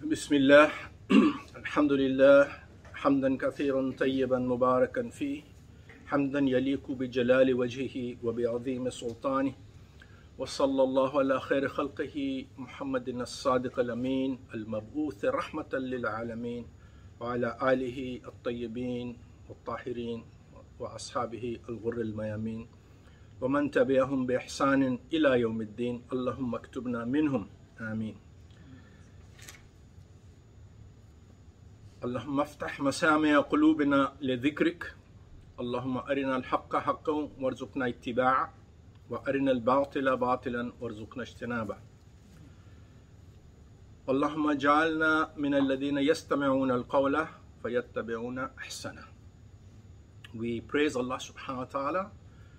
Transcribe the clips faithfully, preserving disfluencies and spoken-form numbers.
بسم الله الحمد لله حمدا كثيرا طيبا مباركا فيه حمدا يليق بجلال وجهه وبعظيم سلطانه وصلى الله على خير خلقه محمد الصادق الأمين المبعوث رحمة للعالمين وعلى آله الطيبين الطاهرين وأصحابه الغر الميامين ومن تبعهم بإحسان إلى يوم الدين اللهم اكتبنا منهم آمين. اللهم افتح مسامع قلوبنا لذكرك اللهم أرنا الحق حقا وارزقنا اتباعه وأرنا الباطل باطلا وارزقنا اجتنابه. اللهم اجعلنا من الذين يستمعون القول فيتبعون أحسنه. We praise Allah subhanahu wa ta'ala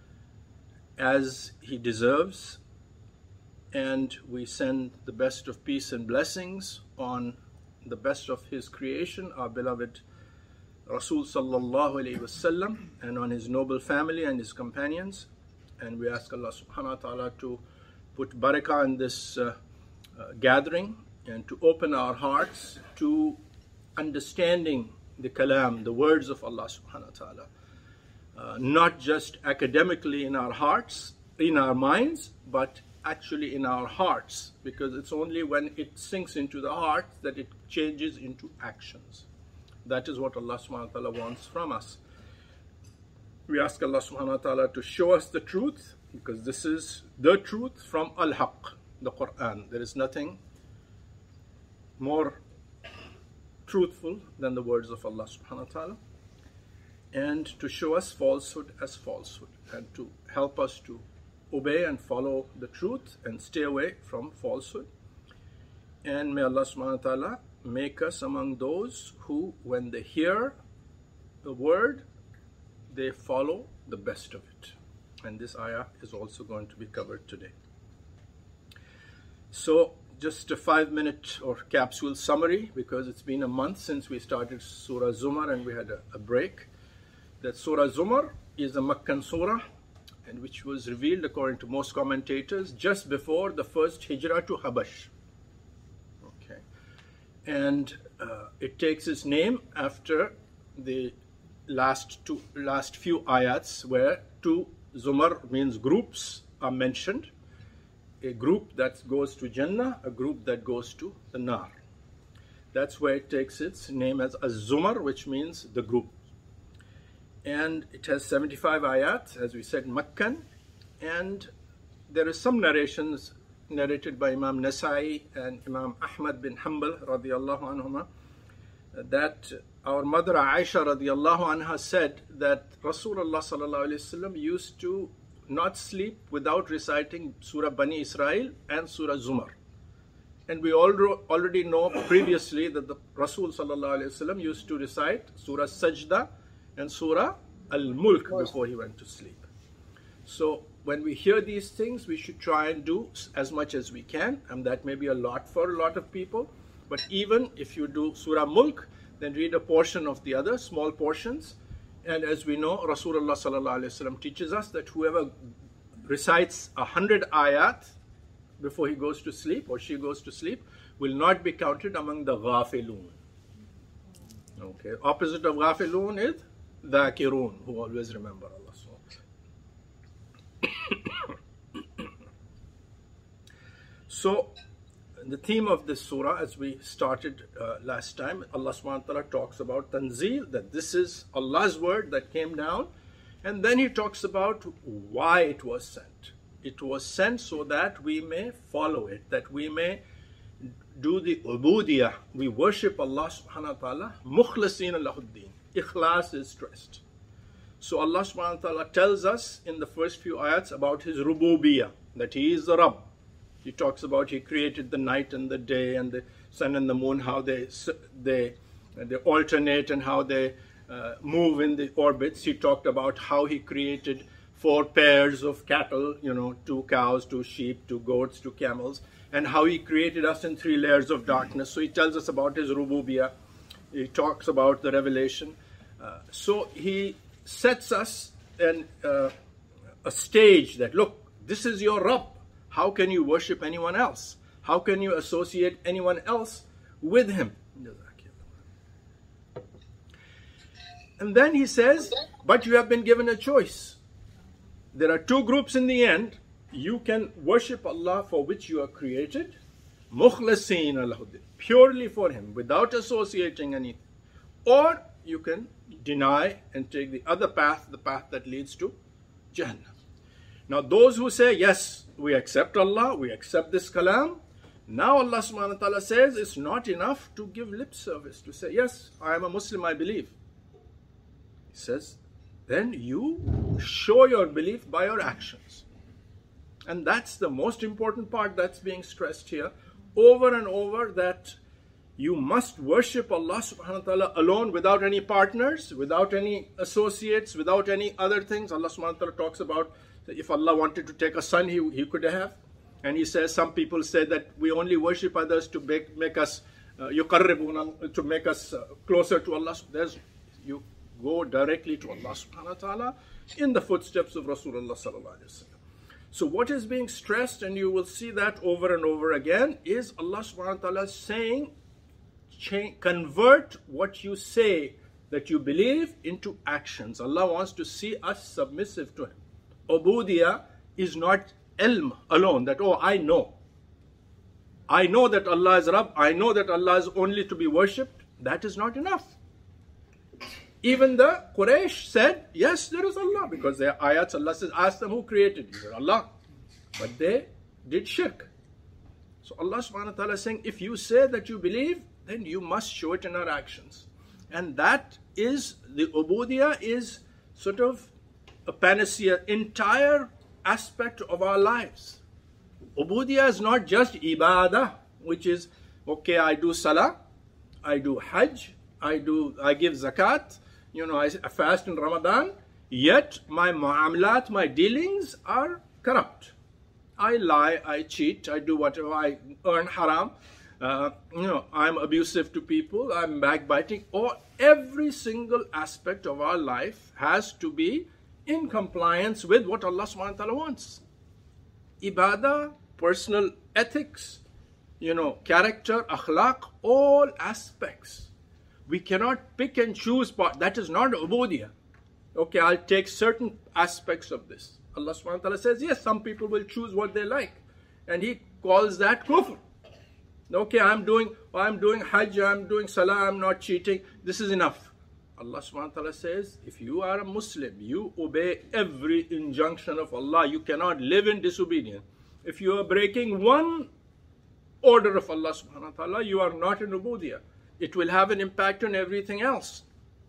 as He deserves, and we send the best of peace and blessings on the best of His creation, our beloved Rasul sallallahu alayhi wasallam, and on his noble family and his companions. And we ask Allah subhanahu wa ta'ala to put barakah in this uh, uh, gathering and to open our hearts to understanding the kalam, the words of Allah subhanahu wa ta'ala. Uh, not just academically in our hearts, in our minds, but actually in our hearts, because it's only when it sinks into the heart that it changes into actions. That is what Allah subhanahu wa ta'ala wants from us. We ask Allah subhanahu wa ta'ala to show us the truth, because this is the truth from Al-Haq, the Quran. There is nothing more truthful than the words of Allah subhanahu wa ta'ala, and to show us falsehood as falsehood, and to help us to obey and follow the truth and stay away from falsehood. And may Allah subhanahu wa ta'ala make us among those who, when they hear the word, they follow the best of it. And this ayah is also going to be covered today. So just a five minute or capsule summary, because it's been a month since we started Surah Zumar and we had a, a break. That Surah Zumar is a Makkan surah, and which was revealed, according to most commentators, just before the first hijrah to Habash. Okay, and uh, it takes its name after the last two, last few ayats, where two Zumar means groups are mentioned. A group that goes to Jannah, a group that goes to the Nar. That's where it takes its name as Az-Zumar, which means the group. And it has seventy-five ayat, as we said, Makkan. And there is some narrations narrated by Imam Nasai and Imam Ahmad bin Hanbal radiyallahu anhuma, that our mother Aisha radiyallahu anha said that Rasulullah sallallahu alayhi wasallam used to not sleep without reciting Surah Bani Israel and Surah Zumar. And we already know previously that the Rasul sallallahu alayhi wasallam used to recite Surah Sajda and Surah Al-Mulk before he went to sleep. So when we hear these things, we should try and do as much as we can, and that may be a lot for a lot of people. But even if you do Surah Mulk, then read a portion of the other, small portions. And as we know, Rasulullah sallallahu alaihi wasallam teaches us that whoever recites a hundred ayat before he goes to sleep or she goes to sleep will not be counted among the ghafilun. Okay, opposite of ghafilun is dhakirun, who always remember Allah. So the theme of this surah, as we started uh, last time, Allah subhanahu wa ta'ala talks about tanzeel, that this is Allah's word that came down, and then he talks about why it was sent. It was sent so that we may follow it, that we may do the ubudiyah. We worship Allah subhanahu wa ta'ala, mukhlaseen lahuddin. Ikhlas is stressed. So Allah subhanahu wa ta'ala tells us in the first few ayats about His rububiyah, that He is the Rabb. He talks about He created the night and the day and the sun and the moon, how they they they alternate and how they uh, move in the orbits. He talked about how He created four pairs of cattle, you know, two cows, two sheep, two goats, two camels, and how He created us in three layers of darkness. So He tells us about His rububiyah. He talks about the revelation. Uh, so He sets us in uh, a stage that, look, this is your Rabb. How can you worship anyone else? How can you associate anyone else with him. And then he says, but you have been given a choice. There are two groups in the end. You can worship Allah for which you are created, mukhlaseen lahuddin, purely for him, without associating anything. Or you can deny and take the other path, the path that leads to Jannah. Now those who say, yes, we accept Allah, we accept this kalam, now Allah subhanahu wa ta'ala says it's not enough to give lip service, to say, yes, I am a Muslim, I believe. He says, then you show your belief by your actions. And that's the most important part that's being stressed here over and over, that you must worship Allah subhanahu wa ta'ala alone, without any partners, without any associates, without any other things. Allah subhanahu wa ta'ala talks about that if Allah wanted to take a son, he, he could have. And he says, some people say that we only worship others to make, make us yuqarribuna, uh, to make us uh, closer to Allah. There's, you go directly to Allah subhanahu wa ta'ala in the footsteps of Rasulullah sallallahu alaihi wasallam. So what is being stressed, and you will see that over and over again, is Allah subhanahu wa ta'ala saying, change, convert what you say that you believe into actions. Allah wants to see us submissive to Him. Ubudiyah is not ilm alone, that, oh, I know. I know that Allah is Rabb. I know that Allah is only to be worshipped. That is not enough. Even the Quraysh said, yes, there is Allah, because their ayats, Allah says, ask them who created you. Allah. But they did shirk. So Allah subhanahu wa ta'ala is saying, if you say that you believe, then you must show it in our actions. And that is, the ubudiyah is sort of a panacea, entire aspect of our lives. Ubudiyah is not just ibadah, which is, okay, I do salah, I do hajj, I do, I give zakat, you know, I fast in Ramadan, yet my mu'amalat, my dealings are corrupt. I lie, I cheat, I do whatever, I earn haram, uh, you know, I'm abusive to people, I'm backbiting, or every single aspect of our life has to be in compliance with what Allah subhanahu wa ta'ala wants. Ibadah, personal ethics, you know, character, akhlaq, all aspects. We cannot pick and choose part. That is not ubudiyah. Okay, I'll take certain aspects of this. Allah subhanahu wa ta'ala says, yes, some people will choose what they like. And He calls that kufr. Okay, I'm doing, I'm doing hajj, I'm doing salah, I'm not cheating. This is enough. Allah subhanahu wa ta'ala says, if you are a Muslim, you obey every injunction of Allah. You cannot live in disobedience. If you are breaking one order of Allah subhanahu wa ta'ala, you are not in ubudiyah. It will have an impact on everything else.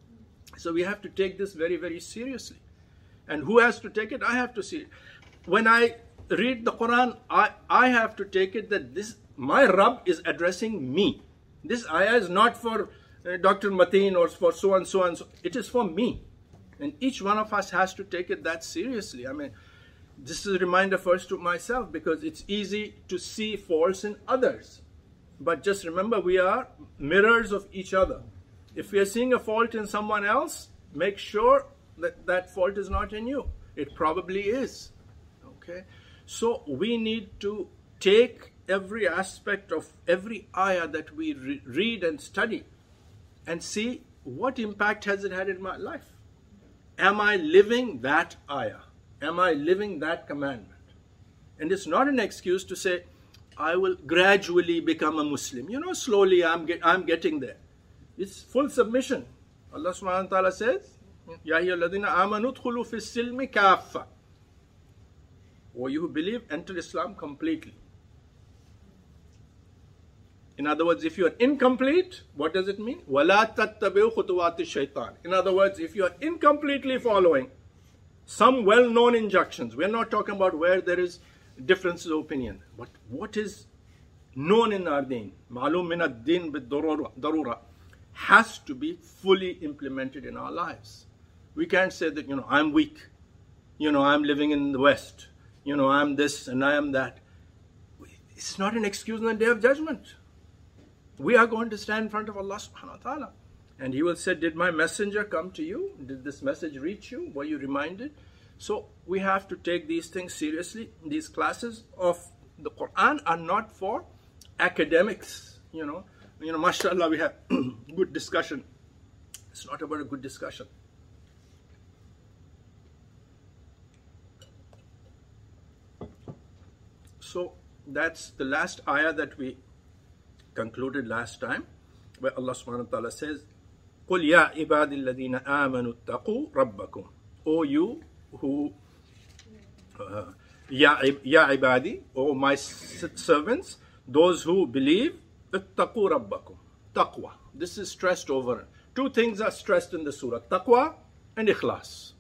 So we have to take this very, very seriously. And who has to take it? I have to see it. When I read the Quran, I, I have to take it that this, my Rabb is addressing me. This ayah is not for uh, Doctor Mateen or for so and so and so. It is for me. And each one of us has to take it that seriously. I mean, this is a reminder first to myself, because it's easy to see faults in others. But just remember, we are mirrors of each other. If we are seeing a fault in someone else, make sure that that fault is not in you. It probably is. Okay? So we need to take every aspect of every ayah that we re read and study and see what impact has it had in my life. Am I living that ayah? Am I living that commandment? And it's not an excuse to say, I will gradually become a Muslim. You know, slowly I'm, get, I'm getting there. It's full submission. Allah subhanahu wa ta'ala says, Ya ayyuhalladhina amanu udkhulu fi silmi kaffa. Or you who believe, enter Islam completely. In other words, if you are incomplete, what does it mean? وَلَا تَتَّبِعُوا خُطُوَاتِ الشَّيْطَانِ. In other words, if you are incompletely following some well-known injunctions, we are not talking about where there is differences of opinion, but what is known in our deen, ma'lum min ad-din bid-darura, has to be fully implemented in our lives. We can't say that, you know, I'm weak, you know, I'm living in the West, you know, I'm this and I am that. It's not an excuse on the day of judgment. We are going to stand in front of Allah subhanahu wa ta'ala, and He will say, did my messenger come to you? Did this message reach you? Were you reminded? So we have to take these things seriously. These classes of the Quran are not for academics, you know, you know, mashallah, we have good discussion. It's not about a good discussion. So that's the last ayah that we concluded last time, where Allah subhanahu wa ta'ala says, قُلْ يَا عِبَادِ الَّذِينَ آمَنُوا اتَّقُوا رَبَّكُمْ. O you who, uh, Ya ibadi, O my servants, those who believe, اتَّقُوا رَبَّكُمْ. Taqwa. This is stressed over. Two things are stressed in the surah, taqwa and ikhlas.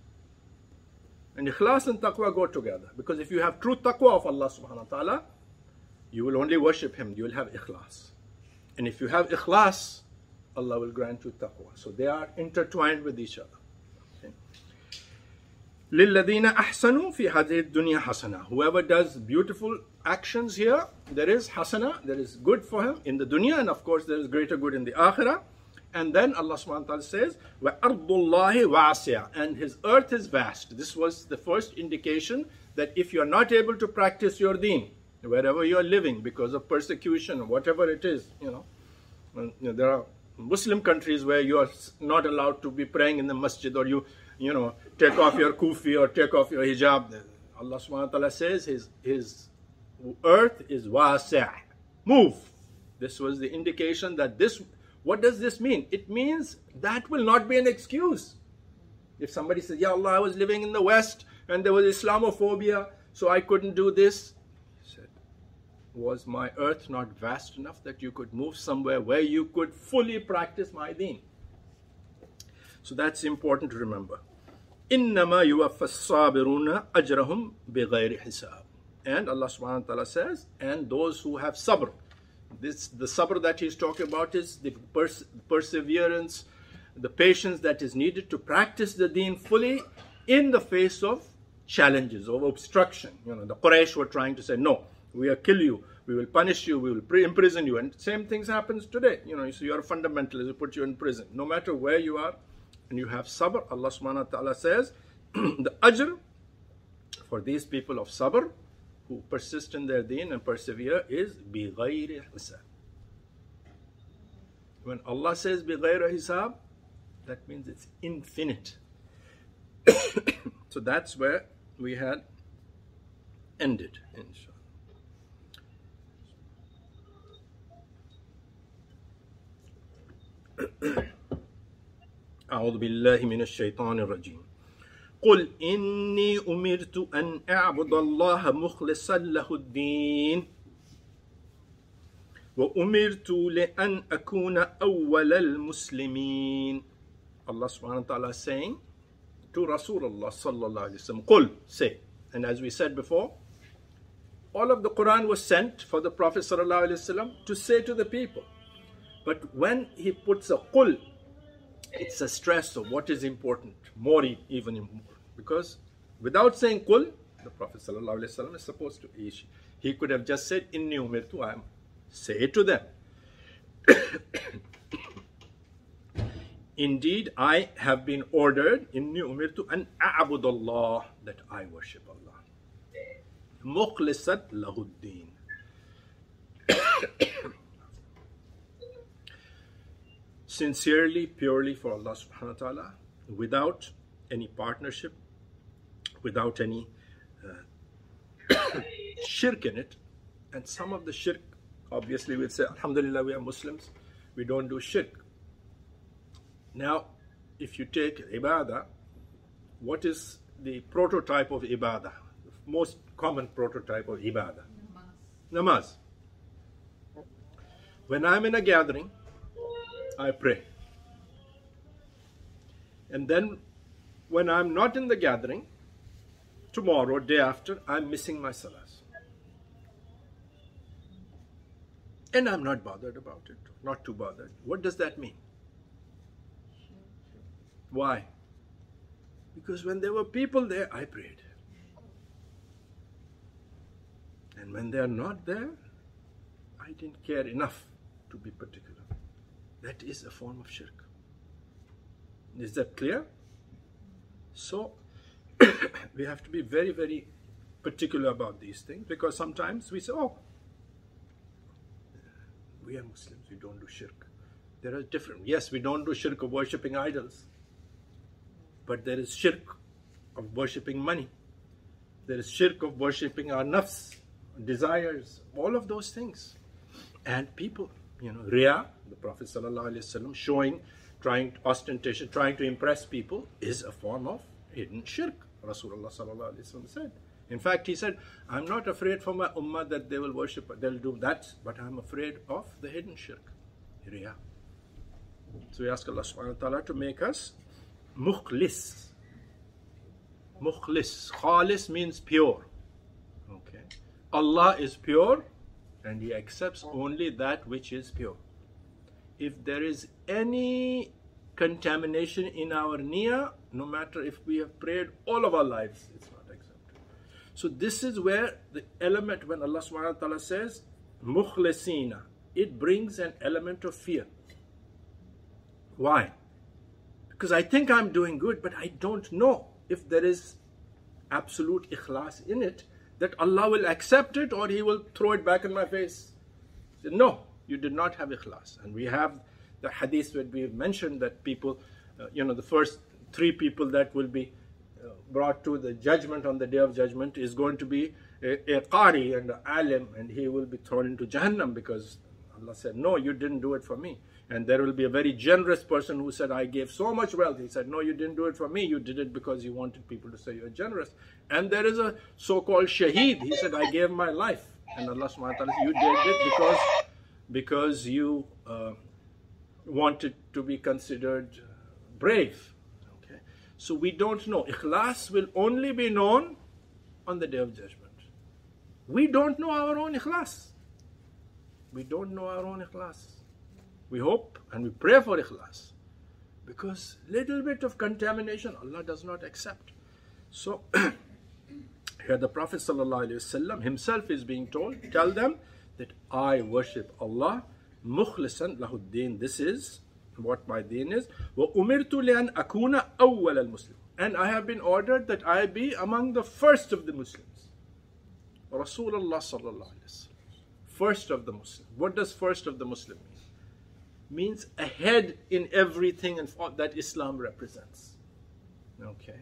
And ikhlas and taqwa go together. Because if you have true taqwa of Allah subhanahu wa ta'ala, you will only worship Him, you will have ikhlas. And if you have ikhlas, Allah will grant you taqwa. So they are intertwined with each other. Okay. لِلَّذِينَ أَحْسَنُوا فِي هَذِهِ الدُّنْيَا حَسَنَةً. Whoever does beautiful actions here, there is hasana, there is good for him in the dunya, and of course there is greater good in the akhirah. And then Allah subhanahu wa ta'ala says, وَأَرْضُ اللَّهِ وَاسِعَةٌ. And His earth is vast. This was the first indication that if you are not able to practice your deen, wherever you are living because of persecution, whatever it is, you know, and, you know, there are Muslim countries where you are not allowed to be praying in the masjid, or you, you know, take off your kufi or take off your hijab. Allah subhanahu wa ta'ala says His, his earth is wasi'. Move. This was the indication that this, what does this mean? It means that will not be an excuse. If somebody says, Ya Allah, I was living in the West and there was Islamophobia, so I couldn't do this. He said, was my earth not vast enough that you could move somewhere where you could fully practice my deen? So that's important to remember. إِنَّمَا يُوَفَّ الصَّابِرُونَ أَجْرَهُمْ بِغَيْرِ حِسَابٍ. And Allah subhanahu wa ta'ala says, and those who have sabr. This, the sabr that He's talking about is the pers perseverance, the patience that is needed to practice the deen fully in the face of challenges, of obstruction. You know, the Quraysh were trying to say, no, we will kill you, we will punish you, we will imprison you. And same things happens today. You know, so you're a fundamentalist, we put you in prison. No matter where you are, and you have sabr, Allah subhanahu wa ta'ala says, the ajr for these people of sabr, who persist in their deen and persevere, is بِغَيْرِ حِسَابٍ. When Allah says بِغَيْرِ حِسَابٍ, that means it's infinite. So that's where we had ended, inshallah. أعوذ بالله من الشيطان الرجيم. قل إني أمرت أن أعبد الله مخلصا له الدين وأمرت لأن أكون أول المسلمين. Allah subhanahu wa ta'ala is saying to Rasulullah sallallahu alayhi wa sallam, قل, say. And as we said before, all of the Quran was sent for the Prophet sallallahu alayhi wa sallam to say to the people. But when he puts a qul, it's a stress of what is important, more even important. Because without saying qul, the Prophet sallallahu alaihi wasallam is supposed to, he, he could have just said, inni umirtu, I am, say to them. Indeed, I have been ordered, inni umirtu an a'budallah, that I worship Allah. Mukhlisat lahuddin. Sincerely, purely for Allah subhanahu wa ta'ala, without any partnership, without any uh, shirk in it. And some of the shirk, obviously we'll say, alhamdulillah, we are Muslims, we don't do shirk. Now, if you take ibadah, what is the prototype of ibadah? The most common prototype of ibadah? Namaz. Namaz. When I'm in a gathering, I pray. And then when I'm not in the gathering, tomorrow, day after, I'm missing my salahs. And I'm not bothered about it, not too bothered. What does that mean? Why? Because when there were people there, I prayed. And when they are not there, I didn't care enough to be particular. That is a form of shirk. Is that clear? So, we have to be very, very particular about these things, because sometimes we say, oh, we are Muslims, we don't do shirk. There are different, yes, we don't do shirk of worshipping idols, but there is shirk of worshipping money. There is shirk of worshipping our nafs, desires, all of those things. And people, you know, Riya, the Prophet ﷺ showing, trying, ostentation, trying to impress people is a form of hidden shirk, Rasulullah ﷺ said. In fact, he said, I'm not afraid for my ummah that they will worship, they'll do that, but I'm afraid of the hidden shirk, Riya. So we ask Allah subhanahu wa ta'ala to make us mukhlis. Mukhlis. Khalis means pure. Okay. Allah is pure and He accepts only that which is pure. If there is any contamination in our niyyah, no matter if we have prayed all of our lives, it's not accepted. So this is where the element, when Allah subhanahu wa ta'ala says mukhlisina, it brings an element of fear. Why? Because I think I'm doing good, but I don't know if there is absolute ikhlas in it, that Allah will accept it or He will throw it back in my face. He said, no, you did not have ikhlas. And we have the hadith that we have mentioned that people, uh, you know, the first three people that will be uh, brought to the judgment on the day of judgment is going to be a, a qari and an alim, and he will be thrown into Jahannam because Allah said, no, you didn't do it for me. And there will be a very generous person who said, I gave so much wealth. He said, no, you didn't do it for me. You did it because you wanted people to say you're generous. And there is a so-called shaheed. He said, I gave my life. And Allah subhanahu wa ta'ala said, you did it because, because you uh, wanted to be considered brave. Okay. So we don't know. Ikhlas will only be known on the day of judgment. We don't know our own ikhlas. We don't know our own ikhlas. We hope and we pray for ikhlas, because little bit of contamination Allah does not accept. So here the Prophet ﷺ himself is being told, tell them that I worship Allah mukhlisan lahuddin. This is what my deen is. وَأُمِرْتُ لِأَنْ أَكُونَ أَوَّلَ الْمُسْلِمِ. And I have been ordered that I be among the first of the Muslims. Rasulullah sallallahu alaihi wasallam, first of the Muslims. What does first of the Muslim mean? Means ahead in everything and that Islam represents. Okay.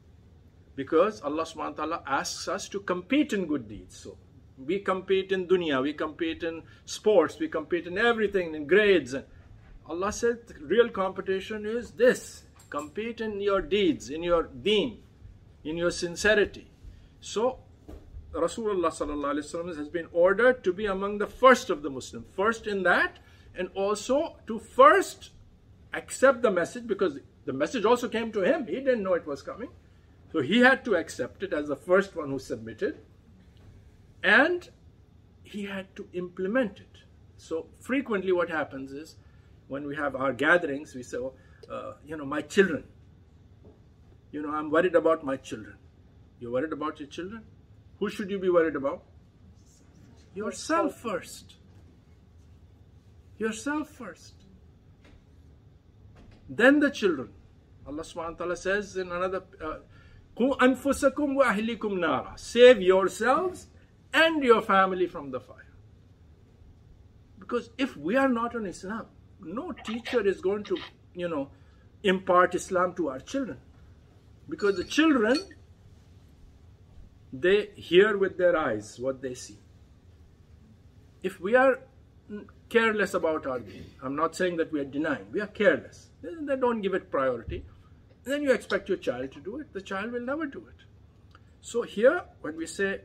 Because Allah subhanahu wa ta'ala asks us to compete in good deeds. So we compete in dunya, we compete in sports, we compete in everything, in grades. Allah said the real competition is this. Compete in your deeds, in your deen, in your sincerity. So Rasulullah sallallahu alaihi wasallam has been ordered to be among the first of the Muslims. First in that, and also to first accept the message, because the message also came to him. He didn't know it was coming. So he had to accept it as the first one who submitted. And he had to implement it. So frequently what happens is, when we have our gatherings, we say, oh, uh, you know, my children. You know, I'm worried about my children. You're worried about your children? Who should you be worried about? Yourself first. Yourself first. Then the children. Allah subhanahu wa ta'ala says in another, قُوا أَنفُسَكُمْ وَأَهْلِكُمْ نَارًا. Save yourselves and your family from the fire. Because if we are not on Islam, no teacher is going to, you know, impart Islam to our children. Because the children, they hear with their eyes what they see. If we are careless about our deen, I'm not saying that we are denying, we are careless. They don't give it priority. Then you expect your child to do it. The child will never do it. So here, when we say,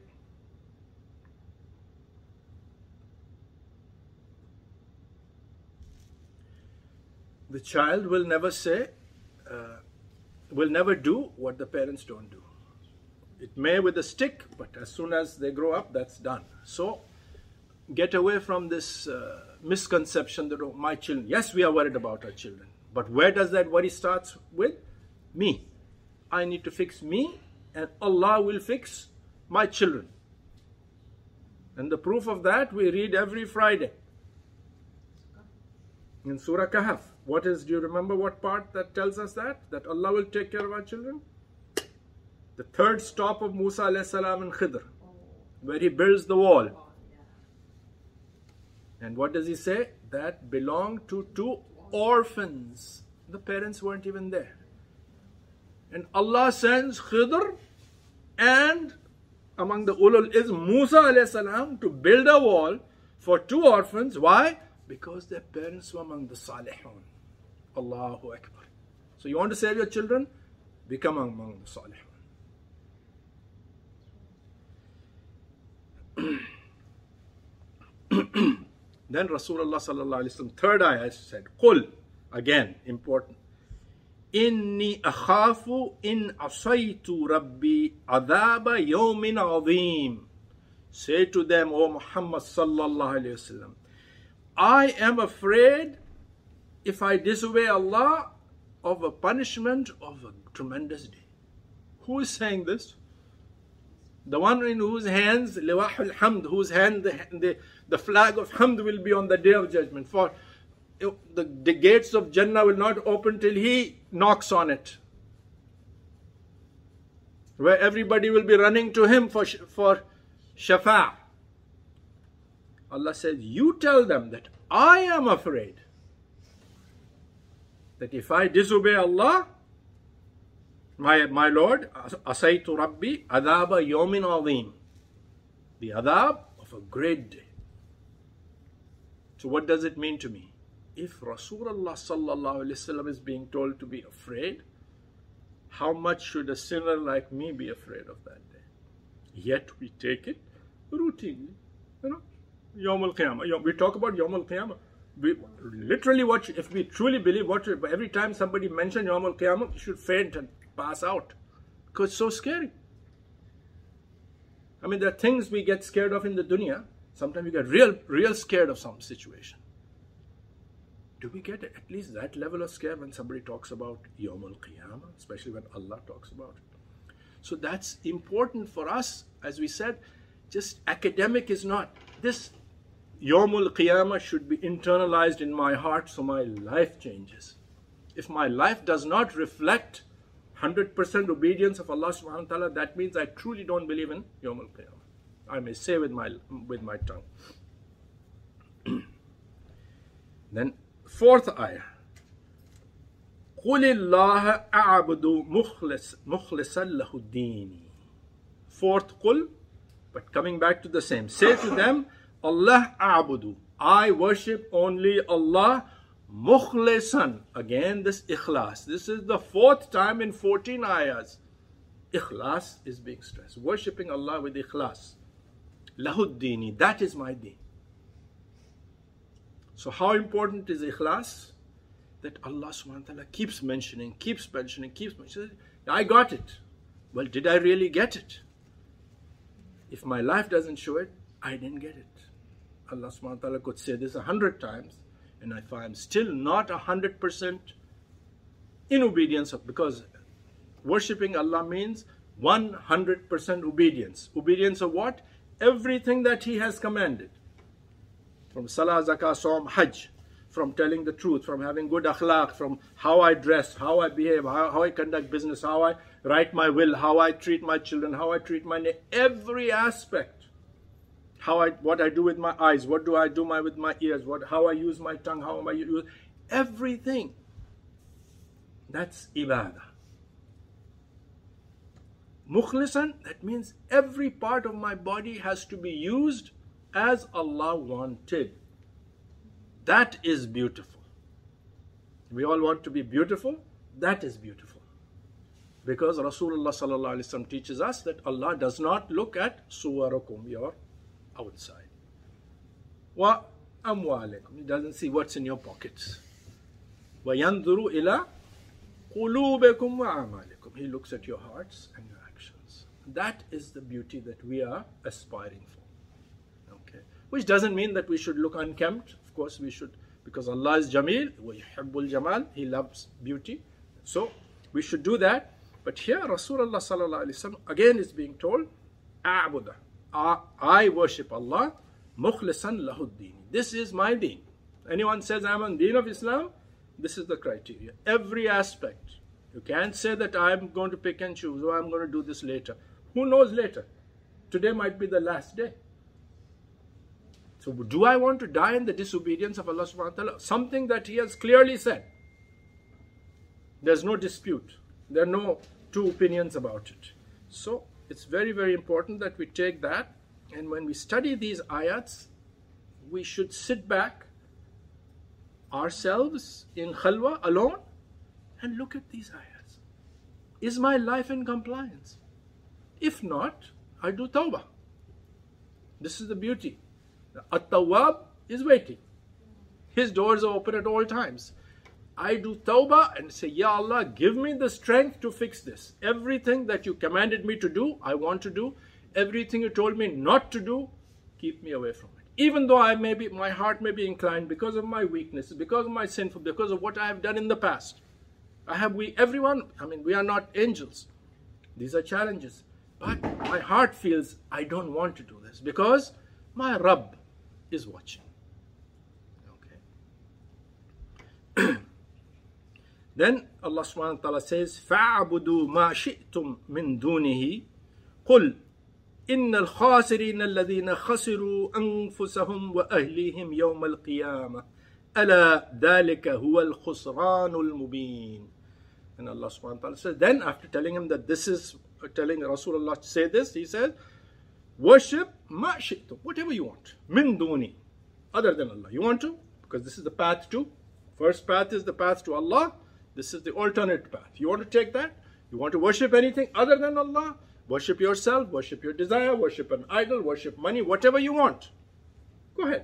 the child will never say, uh, will never do what the parents don't do. It may with a stick, but as soon as they grow up, that's done. So get away from this uh, misconception that, oh, my children. Yes, we are worried about our children. But where does that worry start with? Me. I need to fix me, and Allah will fix my children. And the proof of that we read every Friday in Surah Kahf. What is, do you remember what part that tells us that? That Allah will take care of our children? The third stop of Musa alayhi salam and Khidr, where he builds the wall. And what does he say? That belonged to two orphans. The parents weren't even there. And Allah sends Khidr and among the ulul is Musa alayhi salam to build a wall for two orphans. Why? Because their parents were among the salihun. Allahu Akbar. So you want to save your children? Become among the salihun. Then Rasulullah sallallahu alaihi wasallam, third ayah said, Qul, again important. Inni akhafu in asaytu rabbi adhaba yawmin azim. Say to them, O Muhammad sallallahu alaihi wasallam, I am afraid if I disobey Allah of a punishment of a tremendous day. Who is saying this? The one in whose hands, Liwahul Hamd, whose hand the, the, the flag of Hamd will be on the day of judgment. For the, the gates of Jannah will not open till he knocks on it. Where everybody will be running to him for, for shafa'. Allah says, you tell them that I am afraid that if I disobey Allah, my, my Lord, asaytu rabbi adhaba yawmin azim, the adhab of a great day. So what does it mean to me? If Rasulullah sallallahu alaihi wasallam is being told to be afraid, how much should a sinner like me be afraid of that day? Yet we take it routinely. You know, Yawm al-Qiyamah. We talk about Yawm al-Qiyamah. We literally watch, if we truly believe what, every time somebody mentions Yawm al-Qiyamah, you should faint and pass out. Because it's so scary. I mean, there are things we get scared of in the dunya. Sometimes we get real, real scared of some situation. Do we get at least that level of scare when somebody talks about Yawm al-Qiyamah, especially when Allah talks about it? So that's important for us. As we said, just academic is not. This Yawm al-Qiyamah should be internalized in my heart so my life changes. If my life does not reflect one hundred percent obedience of Allah subhanahu wa ta'ala, that means I truly don't believe in Yawm al-Qiyamah. I may say with my, with my tongue. Then fourth ayah. قُلِ اللَّهَ أَعْبُدُ مُخْلِصًا لَهُ الدِّينِ. Fourth qul, but coming back to the same. Say to them, Allah a'budu, I worship only Allah, mukhlisan. Again this ikhlas. This is the fourth time in fourteen ayahs. Ikhlas is being stressed. Worshipping Allah with ikhlas. Lahuddini, that is my deen. So how important is ikhlas? That Allah subhanahu wa ta'ala keeps mentioning, keeps mentioning, keeps mentioning. I got it. Well, did I really get it? If my life doesn't show it, I didn't get it. Allah subhanahu wa ta'ala could say this a hundred times, and if I am still not a hundred percent in obedience of, because worshipping Allah means one hundred percent obedience. Obedience of what? Everything that He has commanded. From Salah, Zakah, Sawm, Hajj, from telling the truth, from having good akhlaq, from how I dress, how I behave, how, how I conduct business, how I write my will, how I treat my children, how I treat my neighbor, every aspect. How I, what I do with my eyes, what do I do my, with my ears, what, how I use my tongue, how am I use everything. That's ibadah. Mukhlisan, that means every part of my body has to be used as Allah wanted. That is beautiful. We all want to be beautiful. That is beautiful. Because Rasulullah sallallahu alaihi wasallam teaches us that Allah does not look at suwarakum, your outside. Wa amwalikum. He doesn't see what's in your pockets. Wa yanzuru ila qulubikum wa amalikum. He looks at your hearts and your actions. That is the beauty that we are aspiring for. Okay. Which doesn't mean that we should look unkempt. Of course we should, because Allah is Jameel, wa yuhibbul jamal. He loves beauty. So we should do that. But here Rasulullah sallallahu alaihi wasallam again is being told, a'budah. I worship Allah, mukhlisan lahuddin. This is my deen. Anyone says I'm on deen of Islam, this is the criteria. Every aspect. You can't say that I'm going to pick and choose, or I'm going to do this later. Who knows later? Today might be the last day. So do I want to die in the disobedience of Allah subhanahu wa ta'ala? Something that He has clearly said. There's no dispute. There are no two opinions about it. So it's very, very important that we take that, and when we study these ayats, we should sit back ourselves in khalwa alone and look at these ayats. Is my life in compliance? If not, I do tawbah. This is the beauty. At-Tawwab is waiting. His doors are open at all times. I do tawbah and say, Ya Allah, give me the strength to fix this. Everything that you commanded me to do, I want to do. Everything you told me not to do, keep me away from it. Even though I may be, my heart may be inclined because of my weaknesses, because of my sinful, because of what I have done in the past. I have, we, everyone, I mean, we are not angels. These are challenges. But my heart feels I don't want to do this because my Rabb is watching. Okay. Then Allah subhanahu wa ta'ala says, فَاعْبُدُوا مَا شِئْتُمْ مِن دُونِهِ قُلْ إِنَّ الْخَاسِرِينَ الَّذِينَ خَسِرُوا أَنفُسَهُمْ وَأَهْلِيهِمْ يَوْمَ الْقِيَامَةِ أَلَا ذَلِكَ هُوَ الْخُسْرَانُ الْمُبِينُ. And Allah subhanahu wa ta'ala says, then after telling him that this is, uh, telling Rasulullah to say this, he says, worship ma shi'tum, whatever you want, min duni, other than Allah. You want to? Because this is the path to, first path is the path to Allah. This is the alternate path. You want to take that? You want to worship anything other than Allah? Worship yourself, worship your desire, worship an idol, worship money, whatever you want. Go ahead.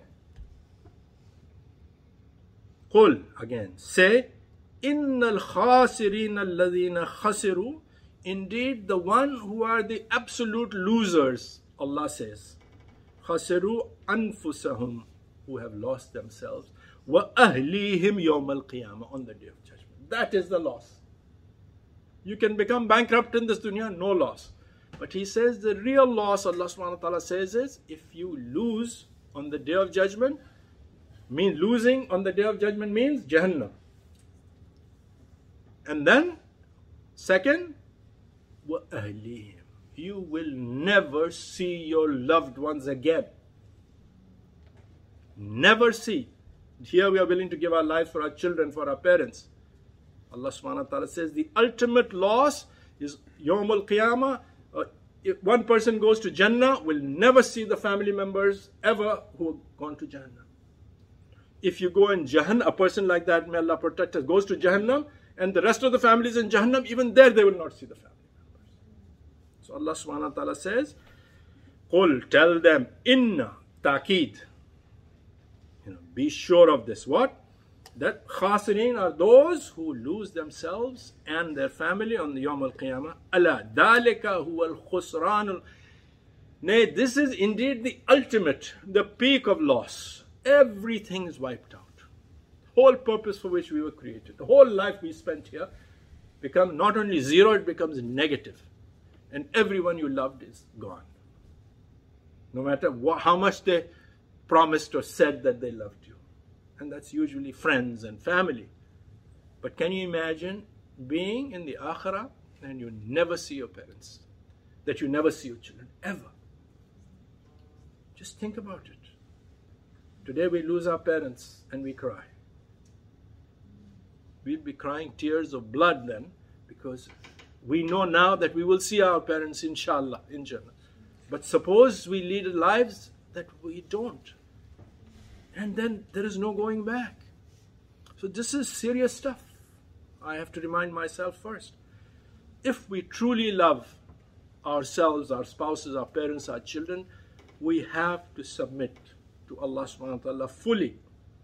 Qul, again, say, Innal khasirina alladhina khasiru, indeed the one who are the absolute losers, Allah says, khasiru anfusahum, who have lost themselves, wa ahlihim yawm al-qiyamah, on the day of judgment. That is the loss. You can become bankrupt in this dunya, no loss. But he says the real loss, Allah subhanahu wa ta'ala says, is if you lose on the day of judgment, mean losing on the day of judgment means Jahannam. And then, second, wa ahlihim, you will never see your loved ones again. Never see. Here we are willing to give our lives for our children, for our parents. Allah subhanahu wa ta'ala says the ultimate loss is Yawm al-Qiyamah. Uh, if one person goes to Jannah, will never see the family members ever who have gone to Jannah. If you go in Jahannam, a person like that, may Allah protect us, goes to Jahannam, and the rest of the families in Jahannam, even there they will not see the family members. So Allah subhanahu wa ta'ala says, Qul, tell them, inna, ta'keed. You know, be sure of this. What? That khasirin are those who lose themselves and their family on the Yawm al-Qiyamah. Ala, dhalika huwa al-khusran. Nay, this is indeed the ultimate, the peak of loss. Everything is wiped out. Whole purpose for which we were created, the whole life we spent here, become not only zero, it becomes negative. And everyone you loved is gone. No matter what, how much they promised or said that they loved you. And that's usually friends and family. But can you imagine being in the Akhirah and you never see your parents? That you never see your children, ever. Just think about it. Today we lose our parents and we cry. We'll be crying tears of blood then, because we know now that we will see our parents, inshallah, in Jannah. But suppose we lead lives that we don't. And then there is no going back. So this is serious stuff. I have to remind myself first. If we truly love ourselves, our spouses, our parents, our children, we have to submit to Allah subhanahu wa ta'ala fully.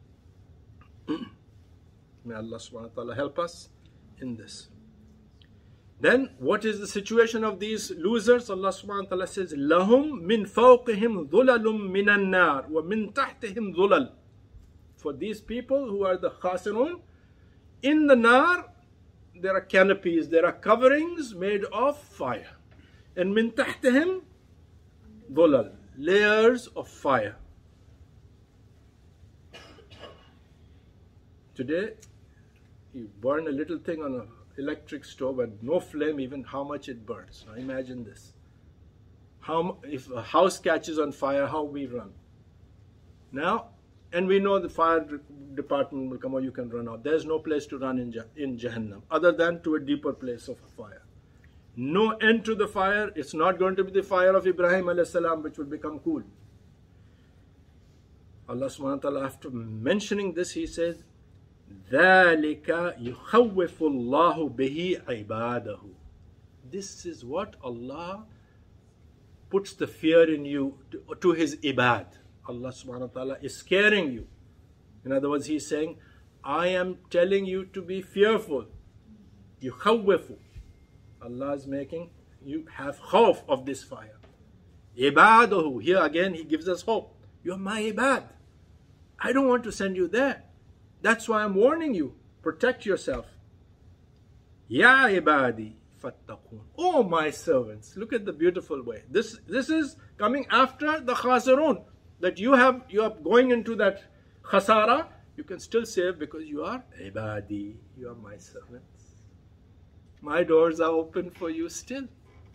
May Allah subhanahu wa ta'ala help us in this. Then, what is the situation of these losers? Allah subhanahu wa ta'ala says, لَهُمْ مِنْ فَوْقِهِمْ ظُلَلٌ مِنَ النَّارِ وَمِنْ تَحْتِهِمْ ظُلَلٌ. For these people who are the khasirun, in the nar, there are canopies, there are coverings made of fire. And مِنْ تَحْتِهِمْ ظُلَلٌ, layers of fire. Today, you burn a little thing on an electric stove and no flame, even how much it burns. Now imagine this. How, if a house catches on fire, how we run? Now, and we know the fire department will come, or you can run out. There's no place to run in, in Jahannam other than to a deeper place of fire. No end to the fire. It's not going to be the fire of Ibrahim alayhi salam, which will become cool. Allah subhanahu wa ta'ala, after mentioning this, He says, ذَلِكَ يُخَوِّفُ اللَّهُ بِهِ عِبَادَهُ. This is what Allah puts the fear in you to, to His ibad. Allah subhanahu wa ta'ala is scaring you. In other words, He's saying, I am telling you to be fearful. يُخَوِّفُ. Allah is making you have khawf of this fire. Ibadahu. Here again, He gives us hope. You're my ibad. I don't want to send you there. That's why I'm warning you. Protect yourself. Ya ibadi fattaqun. Oh, my servants. Look at the beautiful way. This, this is coming after the khasirun. That you have, you are going into that khasara. You can still save because you are ibadi. You are my servants. My doors are open for you still.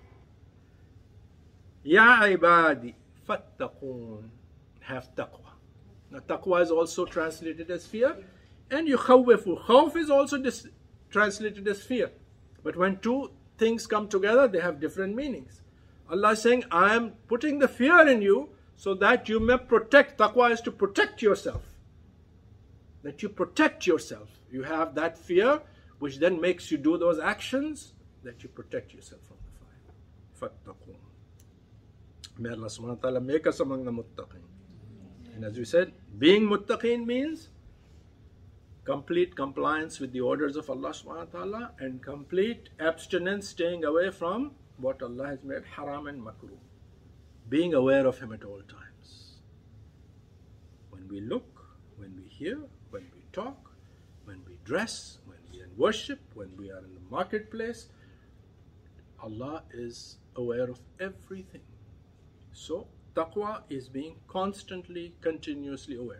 Ya ibadi fattaqun. Have taqwa. Now taqwa is also translated as fear. And yukhawwifu. Khawf is also dis- translated as fear. But when two things come together, they have different meanings. Allah is saying, I am putting the fear in you so that you may protect. Taqwa is to protect yourself. That you protect yourself. You have that fear, which then makes you do those actions, that you protect yourself from the fire. Fattaqun. May Allah subhanahu wa ta'ala make us among the muttaqin. And as we said, being muttaqin means complete compliance with the orders of Allah subhanahu wa ta'ala and complete abstinence, staying away from what Allah has made haram and makruh. Being aware of Him at all times. When we look, when we hear, when we talk, when we dress, when we are in worship, when we are in the marketplace, Allah is aware of everything. So, taqwa is being constantly, continuously aware.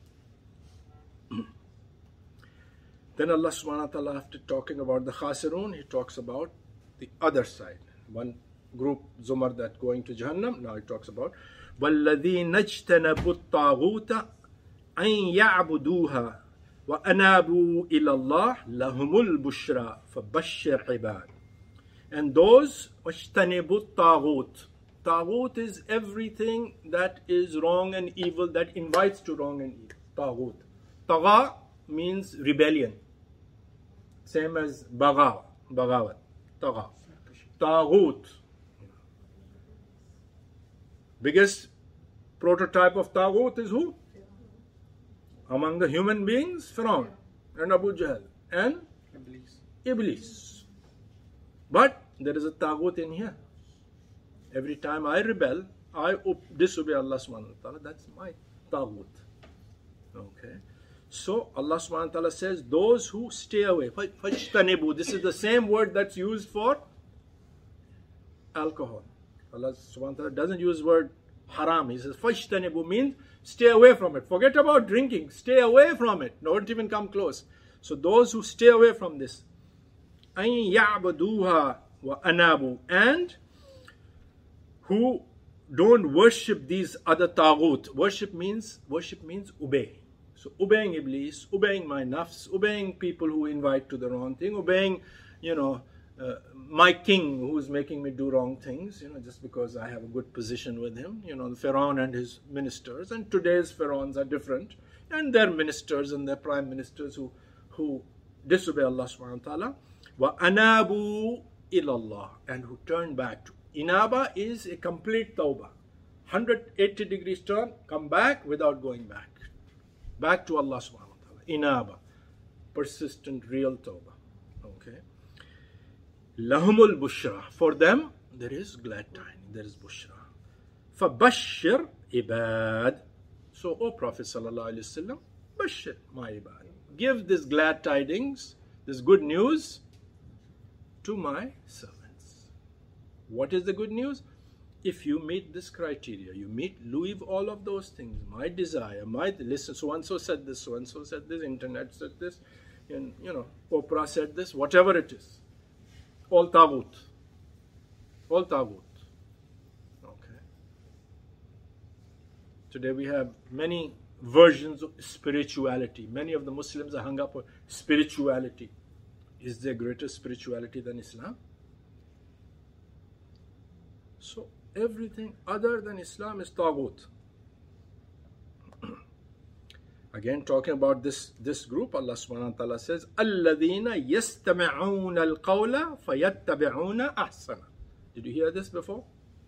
Then Allah subhanahu wa ta'ala, after talking about the khasirun, He talks about the other side. One group, Zumar, that going to Jahannam. Now He talks about وَالَّذِينَ اجْتَنَبُوا الطَّاغُوتَ أَن يَعْبُدُوهَا وَأَنَابُوا إِلَى اللَّهِ لَهُمُ الْبُشْرَى فَبَشِّرْ عِبَادٍ. And those اجْتَنَبُوا الطَّاغُوتَ. Taghut is everything that is wrong and evil, that invites to wrong and evil. Taghut. Tagha means rebellion. Same as Baghaw. Baghawat. Tagha. Taghut. Biggest prototype of Taghut is who? Among the human beings, Pharaoh and Abu Jahl and Iblis. Iblis. But there is a Taghut in here. Every time I rebel, I disobey Allah subhanahu wa ta'ala. That's my taghut. Okay. So Allah subhanahu wa ta'ala says, those who stay away. Fajtanibu. This is the same word that's used for alcohol. Allah subhanahu wa ta'ala doesn't use word haram. He says fajtanibu means stay away from it. Forget about drinking. Stay away from it. Don't even come close. So those who stay away from this. An ya'buduha wa anabu. And who don't worship these other taghut. Worship means worship means obey. So obeying Iblis, obeying my nafs, obeying people who invite to the wrong thing, obeying, you know, uh, my king who is making me do wrong things, you know, just because I have a good position with him. You know, the Pharaoh and his ministers, and today's Pharaohs are different, and their ministers and their prime ministers who who disobey Allah subhanahu wa ta'ala. Wa anabu ilallah, and who turn back to. Inaba is a complete tawbah. one hundred eighty degrees turn, come back without going back. Back to Allah subhanahu wa ta'ala. Inaba. Persistent, real tawbah. Okay. Lahumul bushra. For them, there is glad tidings. There is bushra. Fabashir ibad. So, O Prophet sallallahu alaihi wasallam, bashir my ibad. Give this glad tidings, this good news to my servant. What is the good news? If you meet this criteria, you meet, leave all of those things, my desire, my, listen, so-and-so said this, so-and-so said this, internet said this, and, you know, Oprah said this, whatever it is. All taghut. All taghut. Okay. Today we have many versions of spirituality. Many of the Muslims are hung up on spirituality. Is there greater spirituality than Islam? So everything other than Islam is taghut. Again, talking about this, this group, Allah subhanahu wa ta'ala says, الَّذِينَ يَسْتَمِعُونَ الْقَوْلَ فَيَتَّبِعُونَ أَحْسَنَ. Did you hear this before?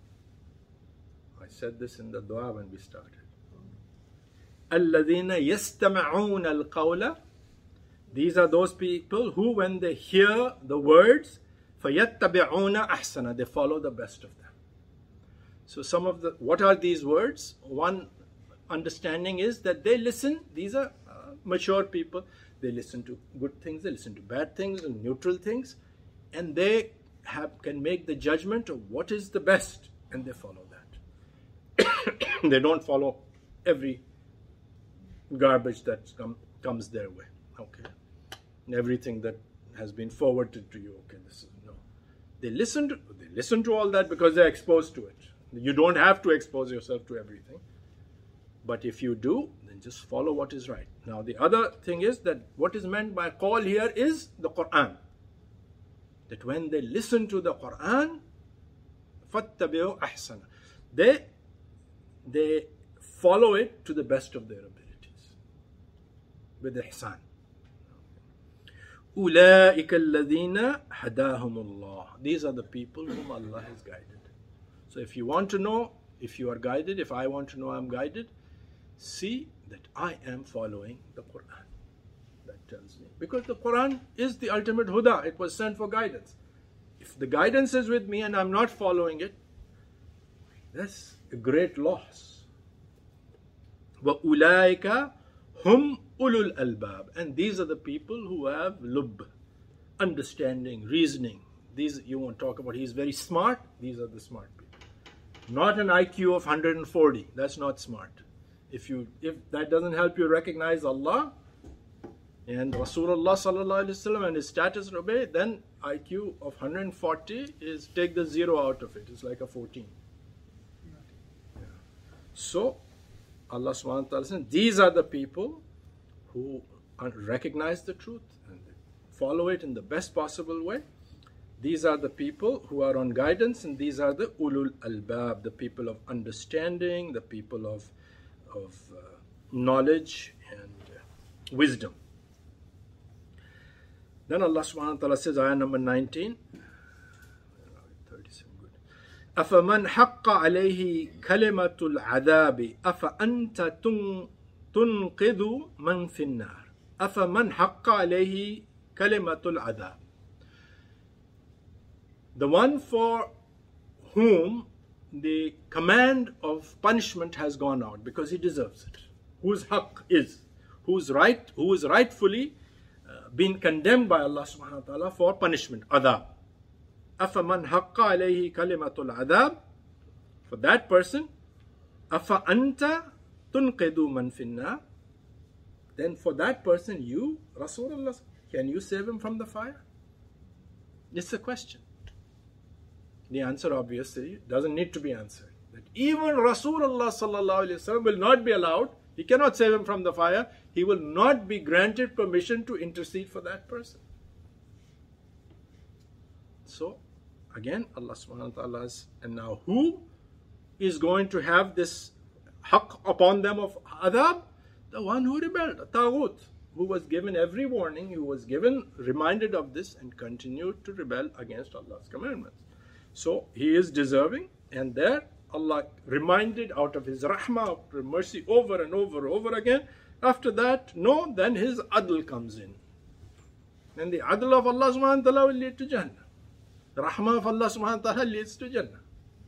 I said this in the dua when we started. الَّذِينَ يَسْتَمِعُونَ الْقَوْلَ. These are those people who, when they hear the words, فَيَتَّبِعُونَ أَحْسَنَ, they follow the best of them. So some of the, what are these words? One understanding is that they listen, these are uh, mature people, they listen to good things, they listen to bad things and neutral things, and they have can make the judgment of what is the best, and they follow that. They don't follow every garbage that come, comes their way, okay? And everything that has been forwarded to you, okay, this is, no. They listen to, they listen to all that because they're exposed to it. You don't have to expose yourself to everything. But if you do, then just follow what is right. Now the other thing is that what is meant by call here is the Quran. That when they listen to the Quran, فَاتَّبِعُوا أَحْسَنَ, they, they follow it to the best of their abilities. With ihsan. أُولَٰئِكَ الَّذِينَ هَدَاهُمُ اللَّهُ. These are the people whom Allah has guided. So if you want to know if you are guided, if I want to know I'm guided, see that I am following the Quran. That tells me. Because the Quran is the ultimate huda. It was sent for guidance. If the guidance is with me and I'm not following it, that's a great loss. وَأُولَٰئِكَ هُمْ أُولُو الْأَلْبَابِ. And these are the people who have lub, understanding, reasoning. These you won't talk about. He's very smart. These are the smart people. Not an I Q of one hundred forty. That's not smart. If you if that doesn't help you recognize Allah and Rasulullah sallallahu alaihi wasallam and his status and obey, then I Q of one hundred forty is take the zero out of it. It's like a fourteen. Yeah. So Allah subhanahu wa ta'ala says, these are the people who recognize the truth and follow it in the best possible way. These are the people who are on guidance, and these are the ulul albab, the people of understanding, the people of, of uh, knowledge and uh, wisdom. Then Allah subhanahu wa ta'ala says, ayah number nineteen, أَفَمَنْ حَقَّ عَلَيْهِ كَلِمَةُ الْعَذَابِ أَفَأَنْتَ تُنْقِذُ مَنْ فِي النَّارِ أَفَمَنْ حَقَّ عَلَيْهِ كَلِمَةُ الْعَذَابِ. The one for whom the command of punishment has gone out because he deserves it. Whose haqq is, whose right, who is rightfully uh, been condemned by Allah subhanahu wa ta'ala for punishment, adab. أَفَمَنْ حَقَّ عَلَيْهِ كَلِمَةُ الْعَذَابِ. For that person, أَفَأَنْتَ تُنْقِذُ مَنْ فِي النَّارِ. Then for that person, you, Rasulullah, can you save him from the fire? It's a question. The answer obviously doesn't need to be answered. That even Rasulullah sallallahu alaihi wasallam will not be allowed. He cannot save him from the fire. He will not be granted permission to intercede for that person. So again, Allah subhanahu wa ta'ala says, and now who is going to have this haqq upon them of adab? The one who rebelled, a taghut, who was given every warning, who was given, reminded of this and continued to rebel against Allah's commandments. So he is deserving, and there Allah reminded out of his rahmah, mercy over and over and over again. After that, no, then his adl comes in. And the adl of Allah subhanahu wa ta'ala will lead to Jannah. The rahmah of Allah subhanahu wa ta'ala leads to Jannah.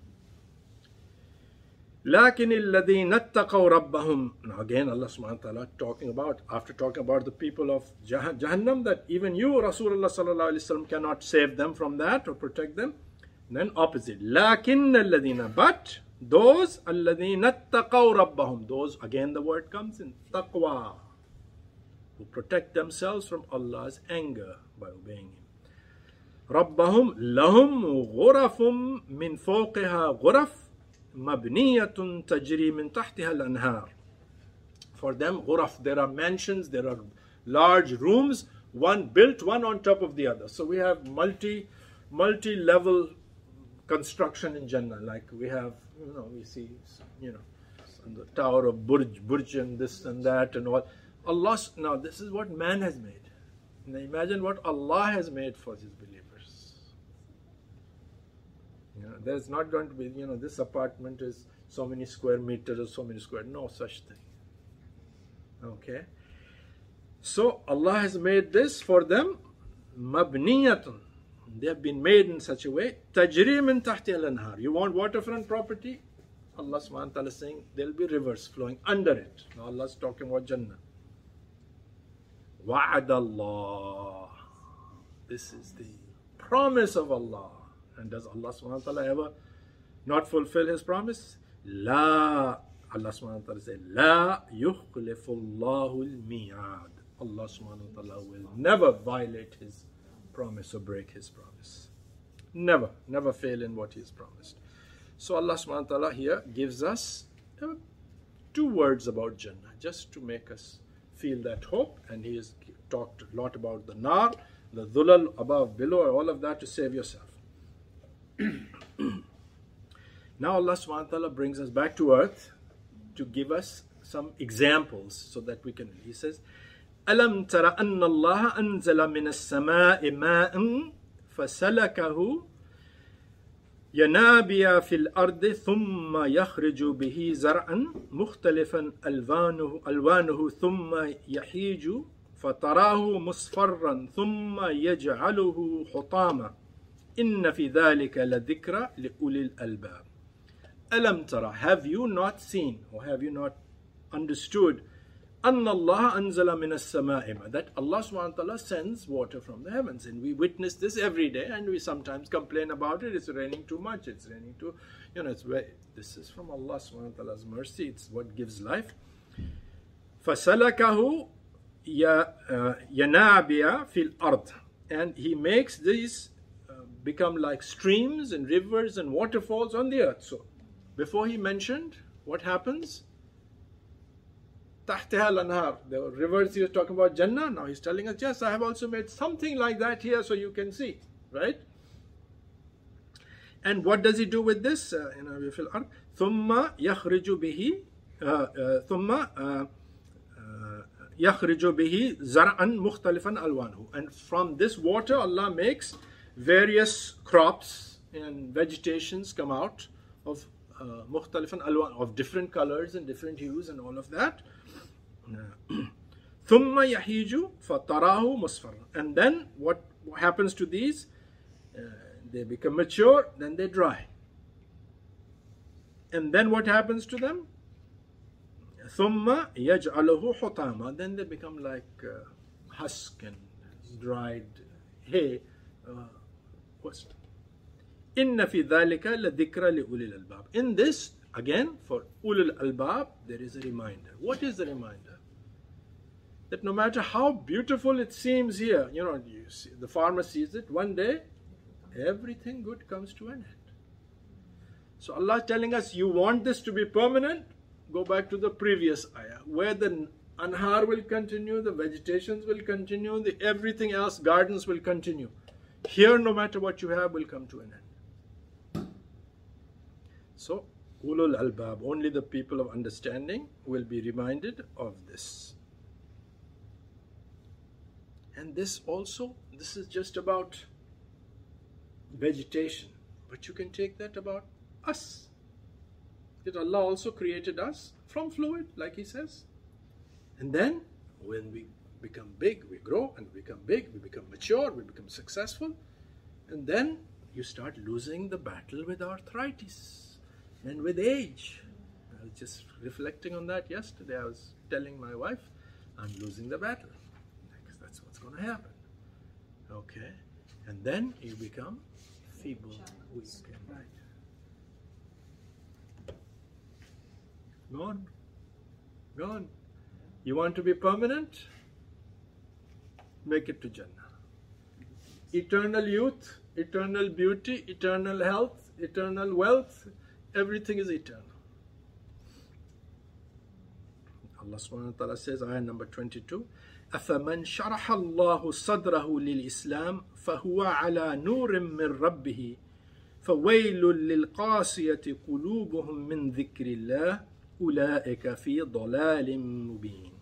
لَكِنِ الَّذِينَ اتَّقَوْا رَبَّهُمْ. Now again Allah subhanahu wa ta'ala talking about, after talking about the people of Jahannam, that even you, Rasulullah sallallahu alaihi wasallam, cannot save them from that or protect them. And then opposite. لَكِنَّ الَّذِينَ. But those الَّذِينَ اتَّقَوْا رَبَّهُمْ. Those, again the word comes in, taqwa. Who protect themselves from Allah's anger by obeying Him. رَبَّهُمْ لَهُمْ غُرَفٌ مِّن فَوْقِهَا غُرَفٌ مَبْنِيَةٌ تَجْرِي مِنْ تَحْتِهَا الْأَنْهَارِ. For them, ghuraf, there are mansions, there are large rooms, one built, one on top of the other. So we have multi, multi-level construction in Jannah. Like we have, you know, we see, you know, the tower of Burj, Burj and this and that and all. Allah, now this is what man has made. Now imagine what Allah has made for His believers. You know, there's not going to be, you know, this apartment is so many square meters or so many square, no such thing. Okay. So Allah has made this for them, mabniyatun. They have been made in such a way, tajri min tahti al-anhar. You want waterfront property? Allah subhanahu wa ta'ala is saying there will be rivers flowing under it. Now Allah is talking about Jannah. Wa'ad Allah. This is the promise of Allah. And does Allah subhanahu wa ta'ala ever not fulfill His promise? La. Allah subhanahu wa ta'ala says, La yukhlifullahu al-mi'ad. Allah subhanahu wa ta'ala will never violate His promise or break His promise. Never, never fail in what He has promised. So Allah subhanahu wa ta'ala here gives us uh, two words about Jannah, just to make us feel that hope. And He has talked a lot about the nar, the dhulal, above, below, all of that to save yourself. Now Allah subhanahu wa ta'ala brings us back to earth to give us some examples so that we can. He says, أَلَمْ تَرَ أَنَّ اللَّهَ أَنزَلَ مِنَ السَّمَاءِ مَاءً فَسَلَكَهُ ينابيع في الأرض ثم يخرج به زرعا مختلفا ألوانه, ألوانه ثم يحيج فتراه مصفرا ثم يجعله حطاما إن في ذلك لذكرى لأولي الألباب. ألم ترى, have you not seen or have you not understood أن الله أنزل من السماء, that Allah subhanahu wa ta'ala sends water from the heavens, and we witness this every day, and we sometimes complain about it. It's raining too much, it's raining too, you know, it's very, this is from Allah subhanahu wa ta'ala's mercy. It's what gives life. فَسَلَكَهُ يَنَابِيَ فِي الْأَرْضِ, and He makes these uh, become like streams and rivers and waterfalls on the earth. So before He mentioned what happens, تحتها الأنهار, the rivers He was talking about Jannah. Now He's telling us, yes, I have also made something like that here so you can see, right? And what does He do with this? Uh, you know, we feel ثم يخرج به ثم يخرج به زرعا مختلفا ألوانه, and from this water Allah makes various crops and vegetations come out of uh, مختلفا ألوان, of different colors and different hues and all of that. ثم يحيج فتراه مصفرا, and then what happens to these? Uh, they become mature, then they dry. And then what happens to them? ثم يجعله حطاما, then they become like uh, husk and dried hay. Uh, what's إن في ذلك لذكرى لأولي الألباب. In this, again, for ulul albab, there is a reminder. What is the reminder? That no matter how beautiful it seems here, you know, you see, the farmer sees it, one day, everything good comes to an end. So Allah is telling us, you want this to be permanent? Go back to the previous ayah, where the anhar will continue, the vegetations will continue, the everything else, gardens will continue. Here, no matter what you have, will come to an end. So, ulul albab, only the people of understanding will be reminded of this. And this also, this is just about vegetation, but you can take that about us. That Allah also created us from fluid, like He says. And then, when we become big, we grow, and we become big, we become mature, we become successful, and then you start losing the battle with arthritis and with age. I was just reflecting on that yesterday. I was telling my wife, I'm losing the battle. Because that's what's going to happen. Okay? And then you become feeble, weak, and right. Gone. Gone. You want to be permanent? Make it to Jannah. Eternal youth, eternal beauty, eternal health, eternal wealth, Everything is eternal. Allah subhanahu wa ta'ala says, ayah number twenty-two, أَفَمَنْ شَرَحَ اللَّهُ صَدْرَهُ لِلْإِسْلَامِ فَهُوَ عَلَى نُورٍ مِّن رَبِّهِ فَوَيْلٌ لِلْقَاسِيَةِ قُلُوبُهُم مِّن ذِكْرِ اللَّهِ أُولَٰئِكَ فِي ضَلَالٍ مُّبِينٍ.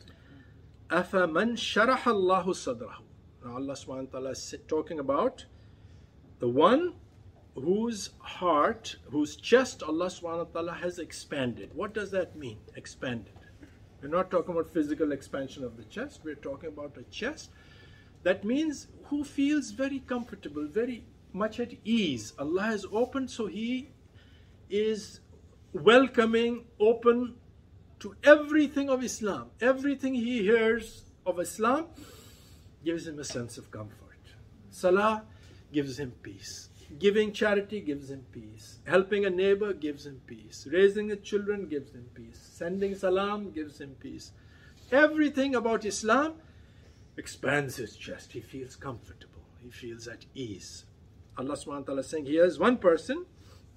أَفَمَنْ شَرَحَ اللَّهُ صَدْرَهُ. Now Allah subhanahu wa ta'ala is talking about the one whose heart, whose chest Allah subhanahu wa ta'ala has expanded. What does that mean, expanded? We're not talking about physical expansion of the chest, we're talking about a chest. That means who feels very comfortable, very much at ease. Allah has opened, so he is welcoming, open to everything of Islam. Everything he hears of Islam gives him a sense of comfort. Salah gives him peace. Giving charity gives him peace. Helping a neighbor gives him peace. Raising the children gives him peace. Sending salam gives him peace. Everything about Islam expands his chest. He feels comfortable. He feels at ease. Allah subhanahu wa ta'ala is saying, here's one person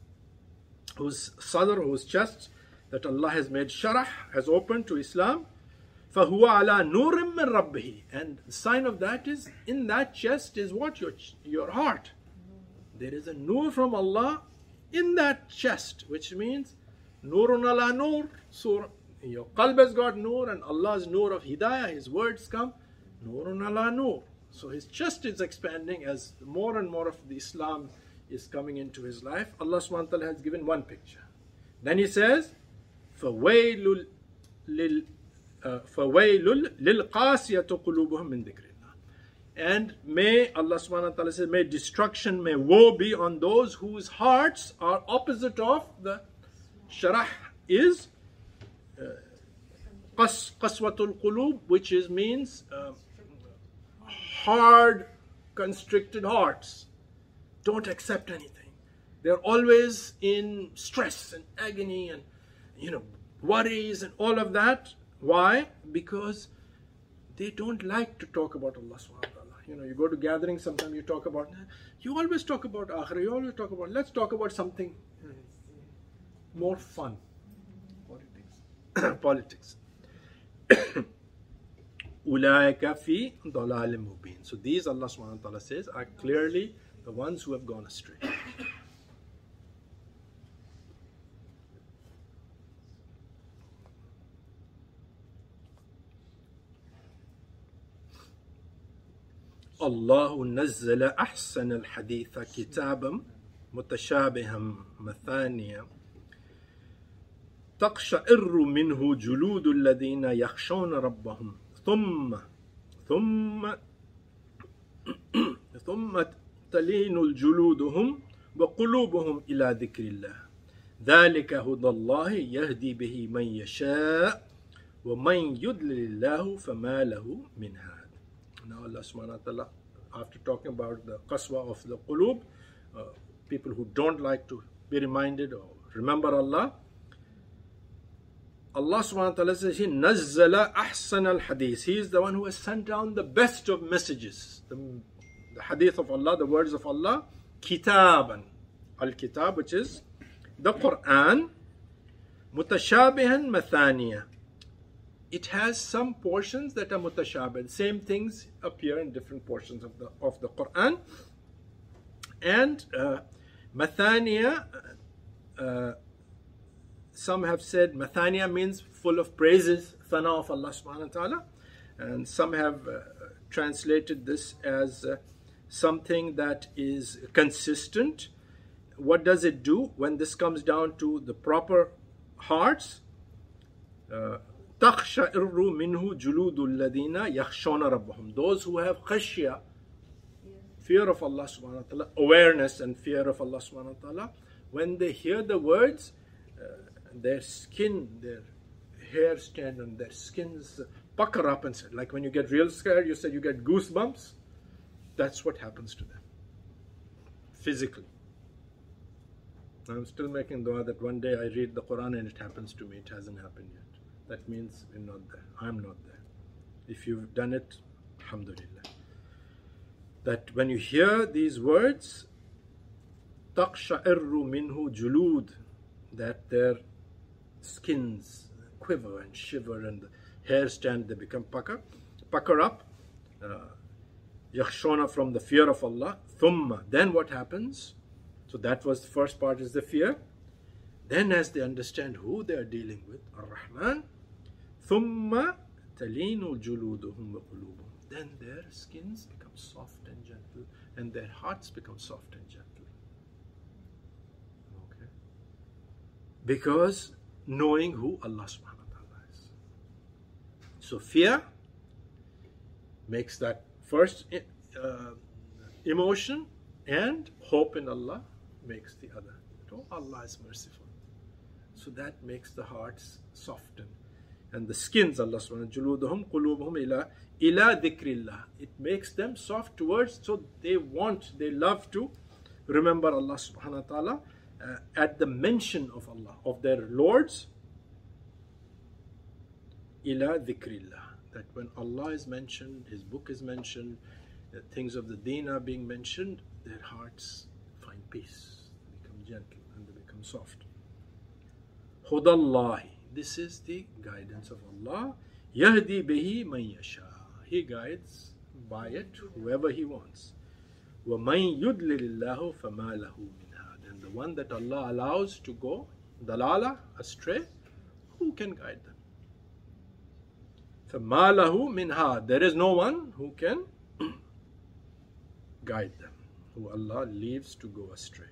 whose sadr, whose chest, that Allah has made sharah, has opened to Islam. فَهُوَ عَلَى نُورٍ مِّن رَبِّهِ. And the sign of that is, in that chest is what? Your, your heart. There is a nur from Allah in that chest, which means Nurun ala nur. So your qalb has got nur, and Allah's nur of hidayah, His words come, Nurun ala nur. So his chest is expanding as more and more of the Islam is coming into his life. Allah subhanahu wa ta'ala has given one picture. Then he says, فَوَيْلٌ لِلْ فَوَيْلٌ لِلْقَاسِيَةُ قُلُوبُهُم مِّن ذِكْرِ اللَّهِ. And may, Allah subhanahu wa ta'ala says, may destruction, may woe be on those whose hearts are opposite of the sharah, is uh, qas, qaswatul qulub, which is means uh, hard, constricted hearts. Don't accept anything. They're always in stress and agony and, you know, worries and all of that. Why? Because they don't like to talk about Allah subhanahu wa ta'ala. You know, you go to gatherings, sometimes you talk about, you always talk about akhirah, you always talk about, let's talk about something more fun. Politics. Politics. Ulaika fi dalalim mubin. So these, Allah subhanahu wa ta'ala says, are clearly the ones who have gone astray. الله نزل أحسن الحديث كتابا متشابها مثانيا تقشعر منه جلود الذين يخشون ربهم ثم ثم ثم تلين جلودهم وقلوبهم إلى ذكر الله ذلك هدى الله يهدي به من يشاء ومن يضلل الله فما له من هاد. Now Allah subhanahu wa ta'ala, after talking about the qaswa of the qulub, uh, people who don't like to be reminded or remember Allah, Allah subhanahu wa ta'ala says, He nazzala ahsan al-hadith. He is the one who has sent down the best of messages. The, the hadith of Allah, the words of Allah, kitaban. Al-kitab, which is the Quran, mutashabihan mathaniya. It has some portions that are mutashabih. Same things appear in different portions of the of the Quran. And uh, mathaniya, uh, some have said mathaniya means full of praises, thana of Allah subhanahu wa ta'ala. And some have uh, translated this as uh, something that is consistent. What does it do when this comes down to the proper hearts? Uh, تَخْشَعِرُّ مِنْهُ جُلُودُ الَّذِينَ يَخْشَوْنَ رَبَّهُم. Those who have khashya, fear of Allah subhanahu wa ta'ala, awareness and fear of Allah subhanahu wa ta'ala, when they hear the words, uh, their skin, their hair stand on their skins pucker up and say, like when you get real scared, you said you get goosebumps. That's what happens to them, physically. I'm still making dua that one day I read the Quran and it happens to me. It hasn't happened yet. That means we're not there. I'm not there. If you've done it, alhamdulillah. That when you hear these words, تَقْشَعِرُّ مِنْهُ جُلُودٌ, that their skins quiver and shiver and the hair stand, they become pucker, pucker up. Yakhshona uh, from the fear of Allah. Thumma, then what happens? So that was the first part, is the fear. Then as they understand who they are dealing with, Ar-Rahman, Thumma talinu juluduhum wa qulubuhum. Then their skins become soft and gentle, and their hearts become soft and gentle. Okay. Because knowing who Allah subhanahu wa ta'ala is. So fear makes that first uh, emotion, and hope in Allah makes the other. Oh, Allah is merciful. So that makes the hearts soften. And the skins, Allah subhanahu wa ta'ala, juluduhum qulubuhum ila ila dhikrillah. It makes them soft towards, so they want, they love to remember Allah subhanahu wa ta'ala uh, at the mention of Allah, of their lords. Ila dhikrillah. That when Allah is mentioned, His book is mentioned, the things of the deen are being mentioned, their hearts find peace, they become gentle and they become soft. Hudallahi. This is the guidance of Allah. Yahdi bihi man yasha. He guides by it whoever He wants. Wa man yudlilillahu fama lahu min had. And the one that Allah allows to go dalala, astray, who can guide them? فَمَا لَهُ مِنْ هَادٍ. There is no one who can guide them, who Allah leaves to go astray.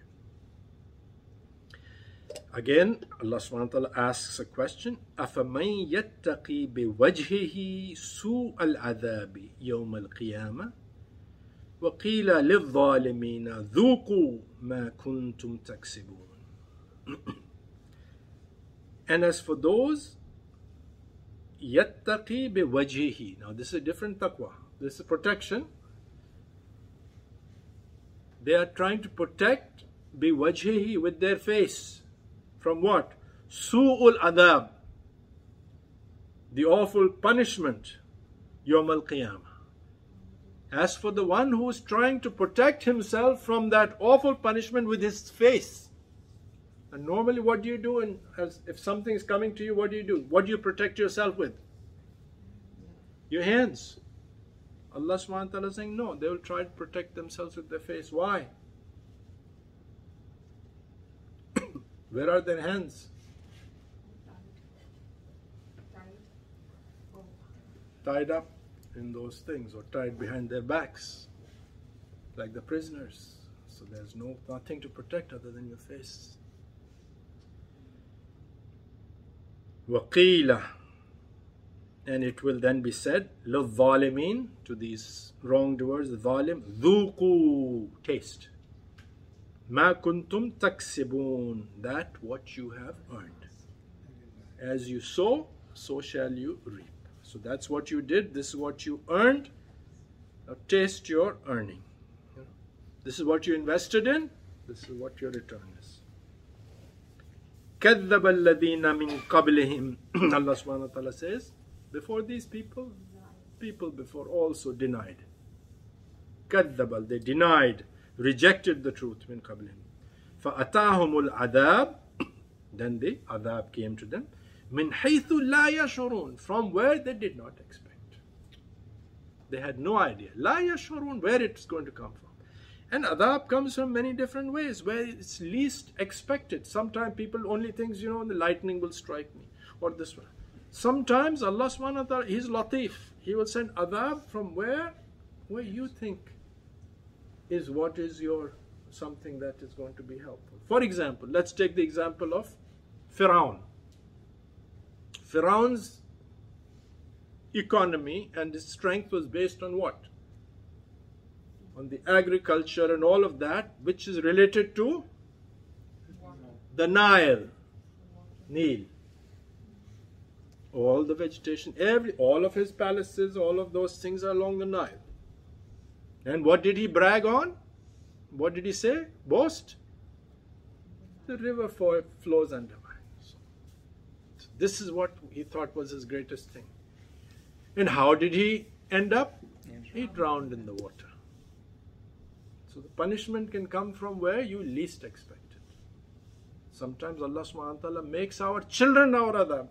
Again, Allah subhanahu wa ta'ala asks a question. أَفَمَنْ يَتَّقِي بِوَجْهِهِ سُوءَ الْعَذَابِ يَوْمَ الْقِيَامَةِ وَقِيلَ لِلظَّالِمِينَ ذُوقُوا مَا كُنْتُمْ تَكْسِبُونَ. And as for those yattaqi bi wajhihi. Now this is a different taqwa. This is protection. They are trying to protect bi wajhihi, with their face. From what? Su'ul adab. The awful punishment. Yawm al-Qiyamah. As for the one who is trying to protect himself from that awful punishment with his face. And normally what do you do in, as if something is coming to you, what do you do? What do you protect yourself with? Your hands. Allah subhanahu wa ta'ala is saying, no, they will try to protect themselves with their face. Why? Where are their hands? Tied up in those things, or tied behind their backs, like the prisoners. So there's no nothing to protect other than your face. وَقِيلَ. And it will then be said, لِلظَّالِمِينَ, to these wrongdoers, the zalim, ذُوقُوا, taste. مَا كُنْتُمْ تَكْسِبُونَ, that what you have earned. As you sow, so shall you reap. So that's what you did, this is what you earned. Now taste your earning. This is what you invested in, this is what your return is. كَذَّبَ الَّذِينَ مِنْ قَبْلِهِمْ. Allah subhanahu wa ta'ala says, before these people, people before also denied. كَذَّبَ, they denied, rejected the truth. مِنْ قَبْلِهِمْ فَأَتَاهُمُ الْعَذَابِ. Then the adhab came to them. مِنْ حَيْثُ لَا يَشْعُرُونَ, from where they did not expect. They had no idea. لَا يَشْعُرُونَ, where it's going to come from. And adhab comes from many different ways, where it's least expected. Sometimes people only think, you know, the lightning will strike me, or this one. Sometimes Allah subhanahu wa ta'ala, He's latif. He will send adhab from where? Where you think is what is your, something that is going to be helpful. For example, let's take the example of Firaun. Firaun's economy and his strength was based on what? On the agriculture and all of that, which is related to the Nile, Nile. All the vegetation, every, all of his palaces, all of those things are along the Nile. And what did he brag on? What did he say? Boast? The river flows under mine. So, this is what he thought was his greatest thing. And how did he end up? He drowned in the water. So the punishment can come from where you least expect it. Sometimes Allah subhanahu wa ta'ala makes our children our adab.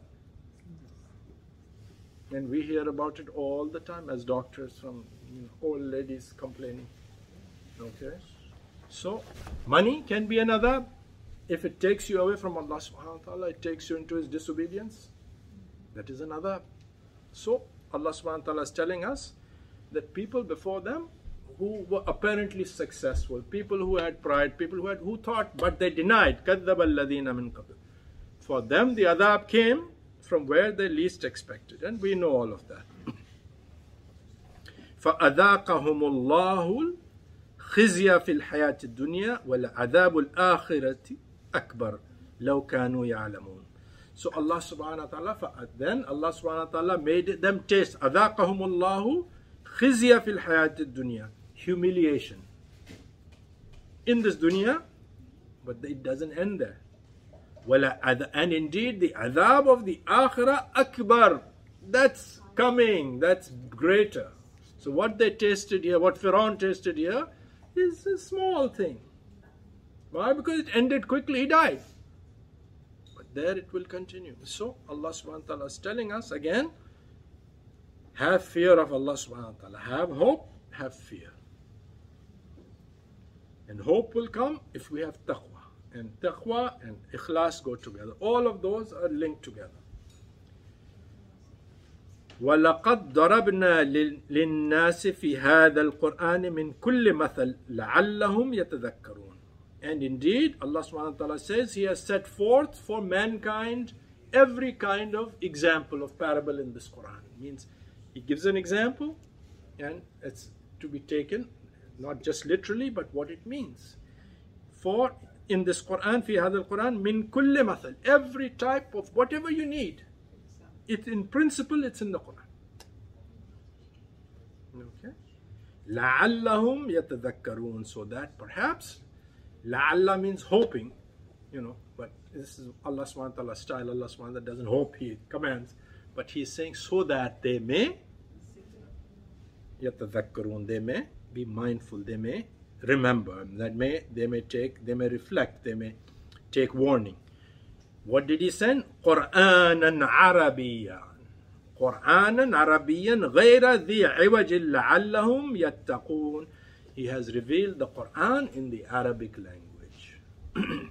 And we hear about it all the time as doctors from, you know, old ladies complaining. Okay? So, money can be an adab. If it takes you away from Allah subhanahu wa ta'ala, it takes you into His disobedience. That is an adab. So, Allah subhanahu wa ta'ala is telling us that people before them who were apparently successful, people who had pride, people who had who thought but they denied, كَذَّبَ الَّذِينَ مِن قَبْلِ. For them the adab came from where they least expected, and we know all of that. فَأَذَاقَهُمُ اللَّهُ الْخِزْيَ فِي الْحَيَاةِ الدُّنْيَا وَلَعَذَابُ الْآخِرَةِ أَكْبَرُ لَوْ كَانُوا يَعْلَمُونَ. So Allah subhanahu wa ta'ala, then Allah subhanahu wa ta'ala made them taste. أَذَاقَهُمُ اللَّهُ خِزْيَ فِي الْحَيَاةِ الدُّنْيَا. Humiliation in this dunya, but it doesn't end there. And indeed the adhab of the akhirah akbar, that's coming, that's greater. So what they tasted here, what Fir'aun tasted here, is a small thing. Why? Because it ended quickly, he died. But there it will continue. So Allah subhanahu wa ta'ala is telling us again, have fear of Allah subhanahu wa ta'ala. Have hope, have fear. And hope will come if we have taqwa. And taqwa and ikhlas go together. All of those are linked together. وَلَقَدْ ضَرَبْنَا لِلنَّاسِ فِي هَذَا الْقُرْآنِ مِنْ كُلِّ مَثَلٍ لَعَلَّهُمْ يَتَذَكَّرُونَ. And indeed, Allah subhanahu wa ta'ala says He has set forth for mankind every kind of example of parable in this Quran. It means He gives an example and it's to be taken not just literally but what it means. For in this Quran, fi hadha al-Quran, min kulli mathal, every type of whatever you need, it in principle it's in the Quran. Okay, la'allahum yatadhakkarun, so that perhaps, la'alla means hoping, you know, but this is Allah subhanahu wa ta'ala style. Allah subhanahu wa ta'ala doesn't hope, He commands, but He is saying so that they may yatadhakkarun, they may be mindful, they may remember, that may they may take, they may reflect, they may take warning. What did He send? Qur'anan Arabiyyan. Qur'anan Arabiyyan ghayra dhi iwaj la'allahum yattaqun. He has revealed the Quran in the Arabic language.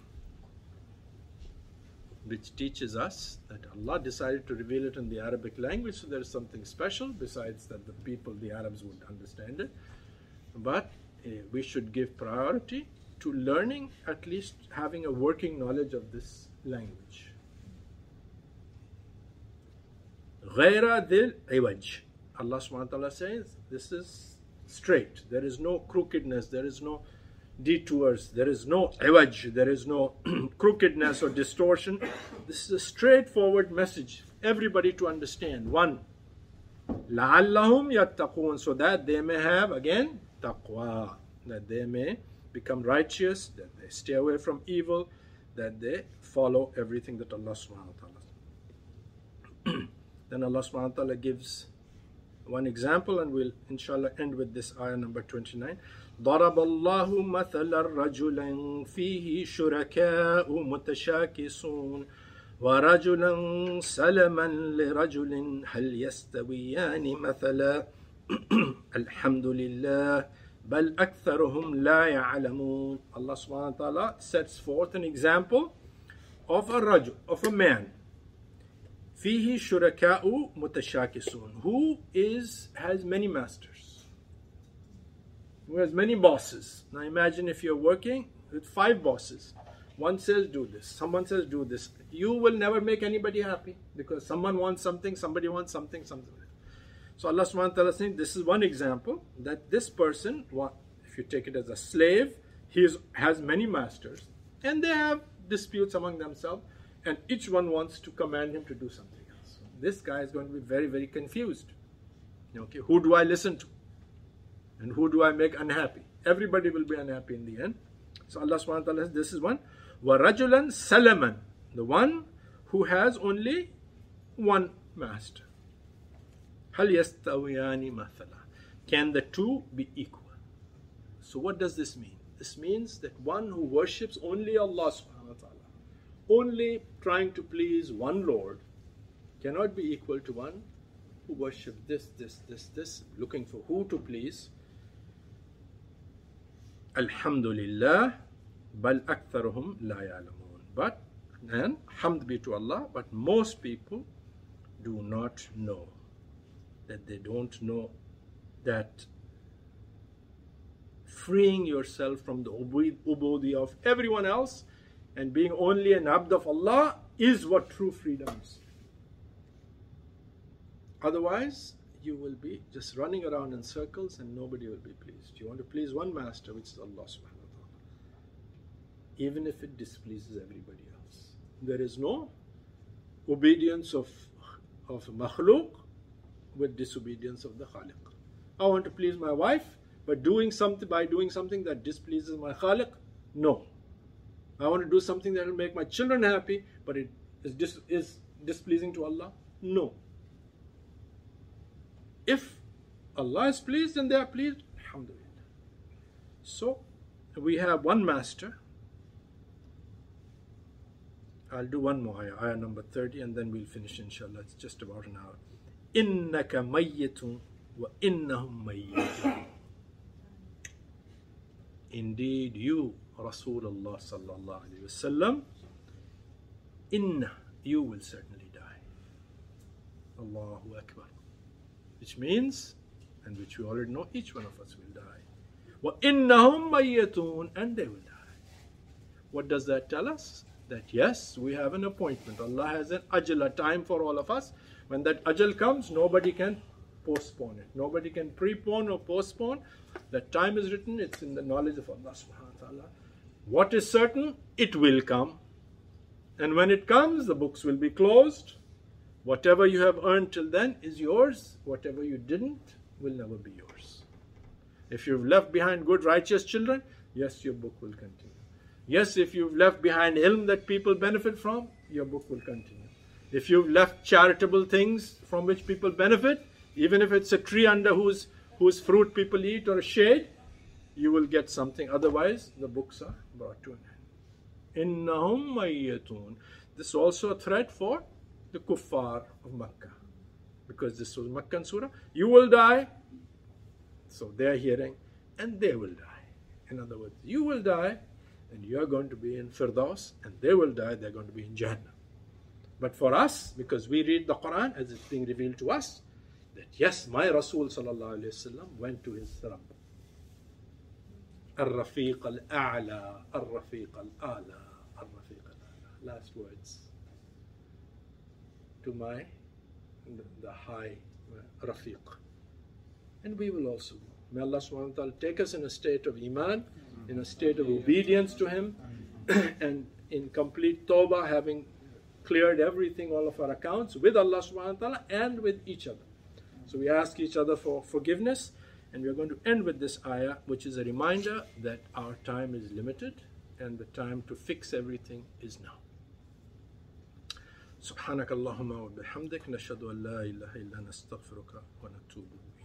Which teaches us that Allah decided to reveal it in the Arabic language, so there is something special besides that the people, the Arabs, would understand it. But uh, we should give priority to learning, at least having a working knowledge of this language. غَيْرَ ذِي الْعِوَجِ. Allah subhanahu wa ta'ala says, this is straight. There is no crookedness, there is no detours, there is no iwaj, there is no crookedness or distortion. This is a straightforward message, everybody to understand. One, لَعَلَّهُمْ يَتَّقُونَ, so that they may have, again, taqwa, that they may become righteous, that they stay away from evil, that they follow everything that Allah subhanahu wa ta'ala. Then Allah subhanahu wa ta'ala gives one example, and we'll inshallah end with this ayah number twenty-nine. ضرب الله مثلا رجلا فيه شركاء متشاكسون ورجلا سلما لرجل هل يستويان مثلا الحمد لله بل أكثرهم لا يعلمون. Allah subhanahu wa ta'ala sets forth an example of a rajul, of a man, فيه شركاء متشاكسون, who is has many masters, who has many bosses. Now imagine if you're working with five bosses. One says do this, someone says do this. You will never make anybody happy because someone wants something, somebody wants something, something. So Allah subhanahu wa ta'ala is saying this is one example, that this person, if you take it as a slave, he is, has many masters and they have disputes among themselves and each one wants to command him to do something else. So this guy is going to be very, very confused. Okay, who do I listen to? And who do I make unhappy? Everybody will be unhappy in the end. So Allah subhanahu wa ta'ala says this is one. وَرَجُلًا سَلَمًا, the one who has only one master. هَلْ يَسْتَوِيَانِ مَثَلًا, can the two be equal? So what does this mean? This means that one who worships only Allah subhanahu wa ta'ala, only trying to please one Lord cannot be equal to one who worships this, this, this, this, looking for who to please. Alhamdulillah, bal aktharuhum la ya'lamun. But, and hamd be to Allah, but most people do not know. That they don't know that freeing yourself from the ubudi of everyone else and being only an abd of Allah is what true freedom is. Otherwise, you will be just running around in circles and nobody will be pleased. You want to please one master, which is Allah subhanahu wa ta'ala, even if it displeases everybody else. There is no obedience of, of makhluk with disobedience of the Khaliq. I want to please my wife, but doing something by doing something that displeases my Khaliq? No. I want to do something that will make my children happy, but it is, dis is displeasing to Allah? No. If Allah is pleased and they are pleased, alhamdulillah. So, we have one master. I'll do one more ayah, ayah number thirty, and then we'll finish inshallah. It's just about an hour. Innaka mayyitun wa innahum mayyitun. Indeed, you, Rasulullah sallallahu alayhi wasallam, inna, you will certainly die. Allahu Akbar. Which means, and which we already know, each one of us will die. Wa innahum mayyitun, and they will die. What does that tell us? That yes, we have an appointment. Allah has an ajal, a time for all of us. When that ajal comes, nobody can postpone it. Nobody can prepone or postpone. That time is written, it's in the knowledge of Allah subhanahu wa ta'ala. What is certain? It will come. And when it comes, the books will be closed. Whatever you have earned till then is yours. Whatever you didn't will never be yours. If you've left behind good, righteous children, yes, your book will continue. Yes, if you've left behind ilm that people benefit from, your book will continue. If you've left charitable things from which people benefit, even if it's a tree under whose, whose fruit people eat or a shade, you will get something. Otherwise, the books are brought to an end. Innahum mayyatun. This is also a threat for the kuffar of Makkah. Because this was Makkah surah. You will die. So they are hearing, and they will die. In other words, you will die, and you are going to be in Firdaus, and they will die, they are going to be in Jannah. But for us, because we read the Quran as it's being revealed to us, that yes, my Rasul sallallahu alayhi wasallam went to his Rabb. Ar-Rafiq al-A'la, Ar-Rafiq al-A'la, Ar-Rafiq al-A'la. Last words. To my, the, the high uh, Rafiq. And we will also go. May Allah subhanahu wa ta'ala take us in a state of Iman, in a state of obedience to Him, and in complete tawbah, having cleared everything, all of our accounts, with Allah subhanahu wa ta'ala and with each other. So we ask each other for forgiveness, and we are going to end with this ayah, which is a reminder that our time is limited, and the time to fix everything is now. سبحانك اللهم وبحمدك نشهد أن لا إله إلا أنت نستغفرك ونتوب إليك.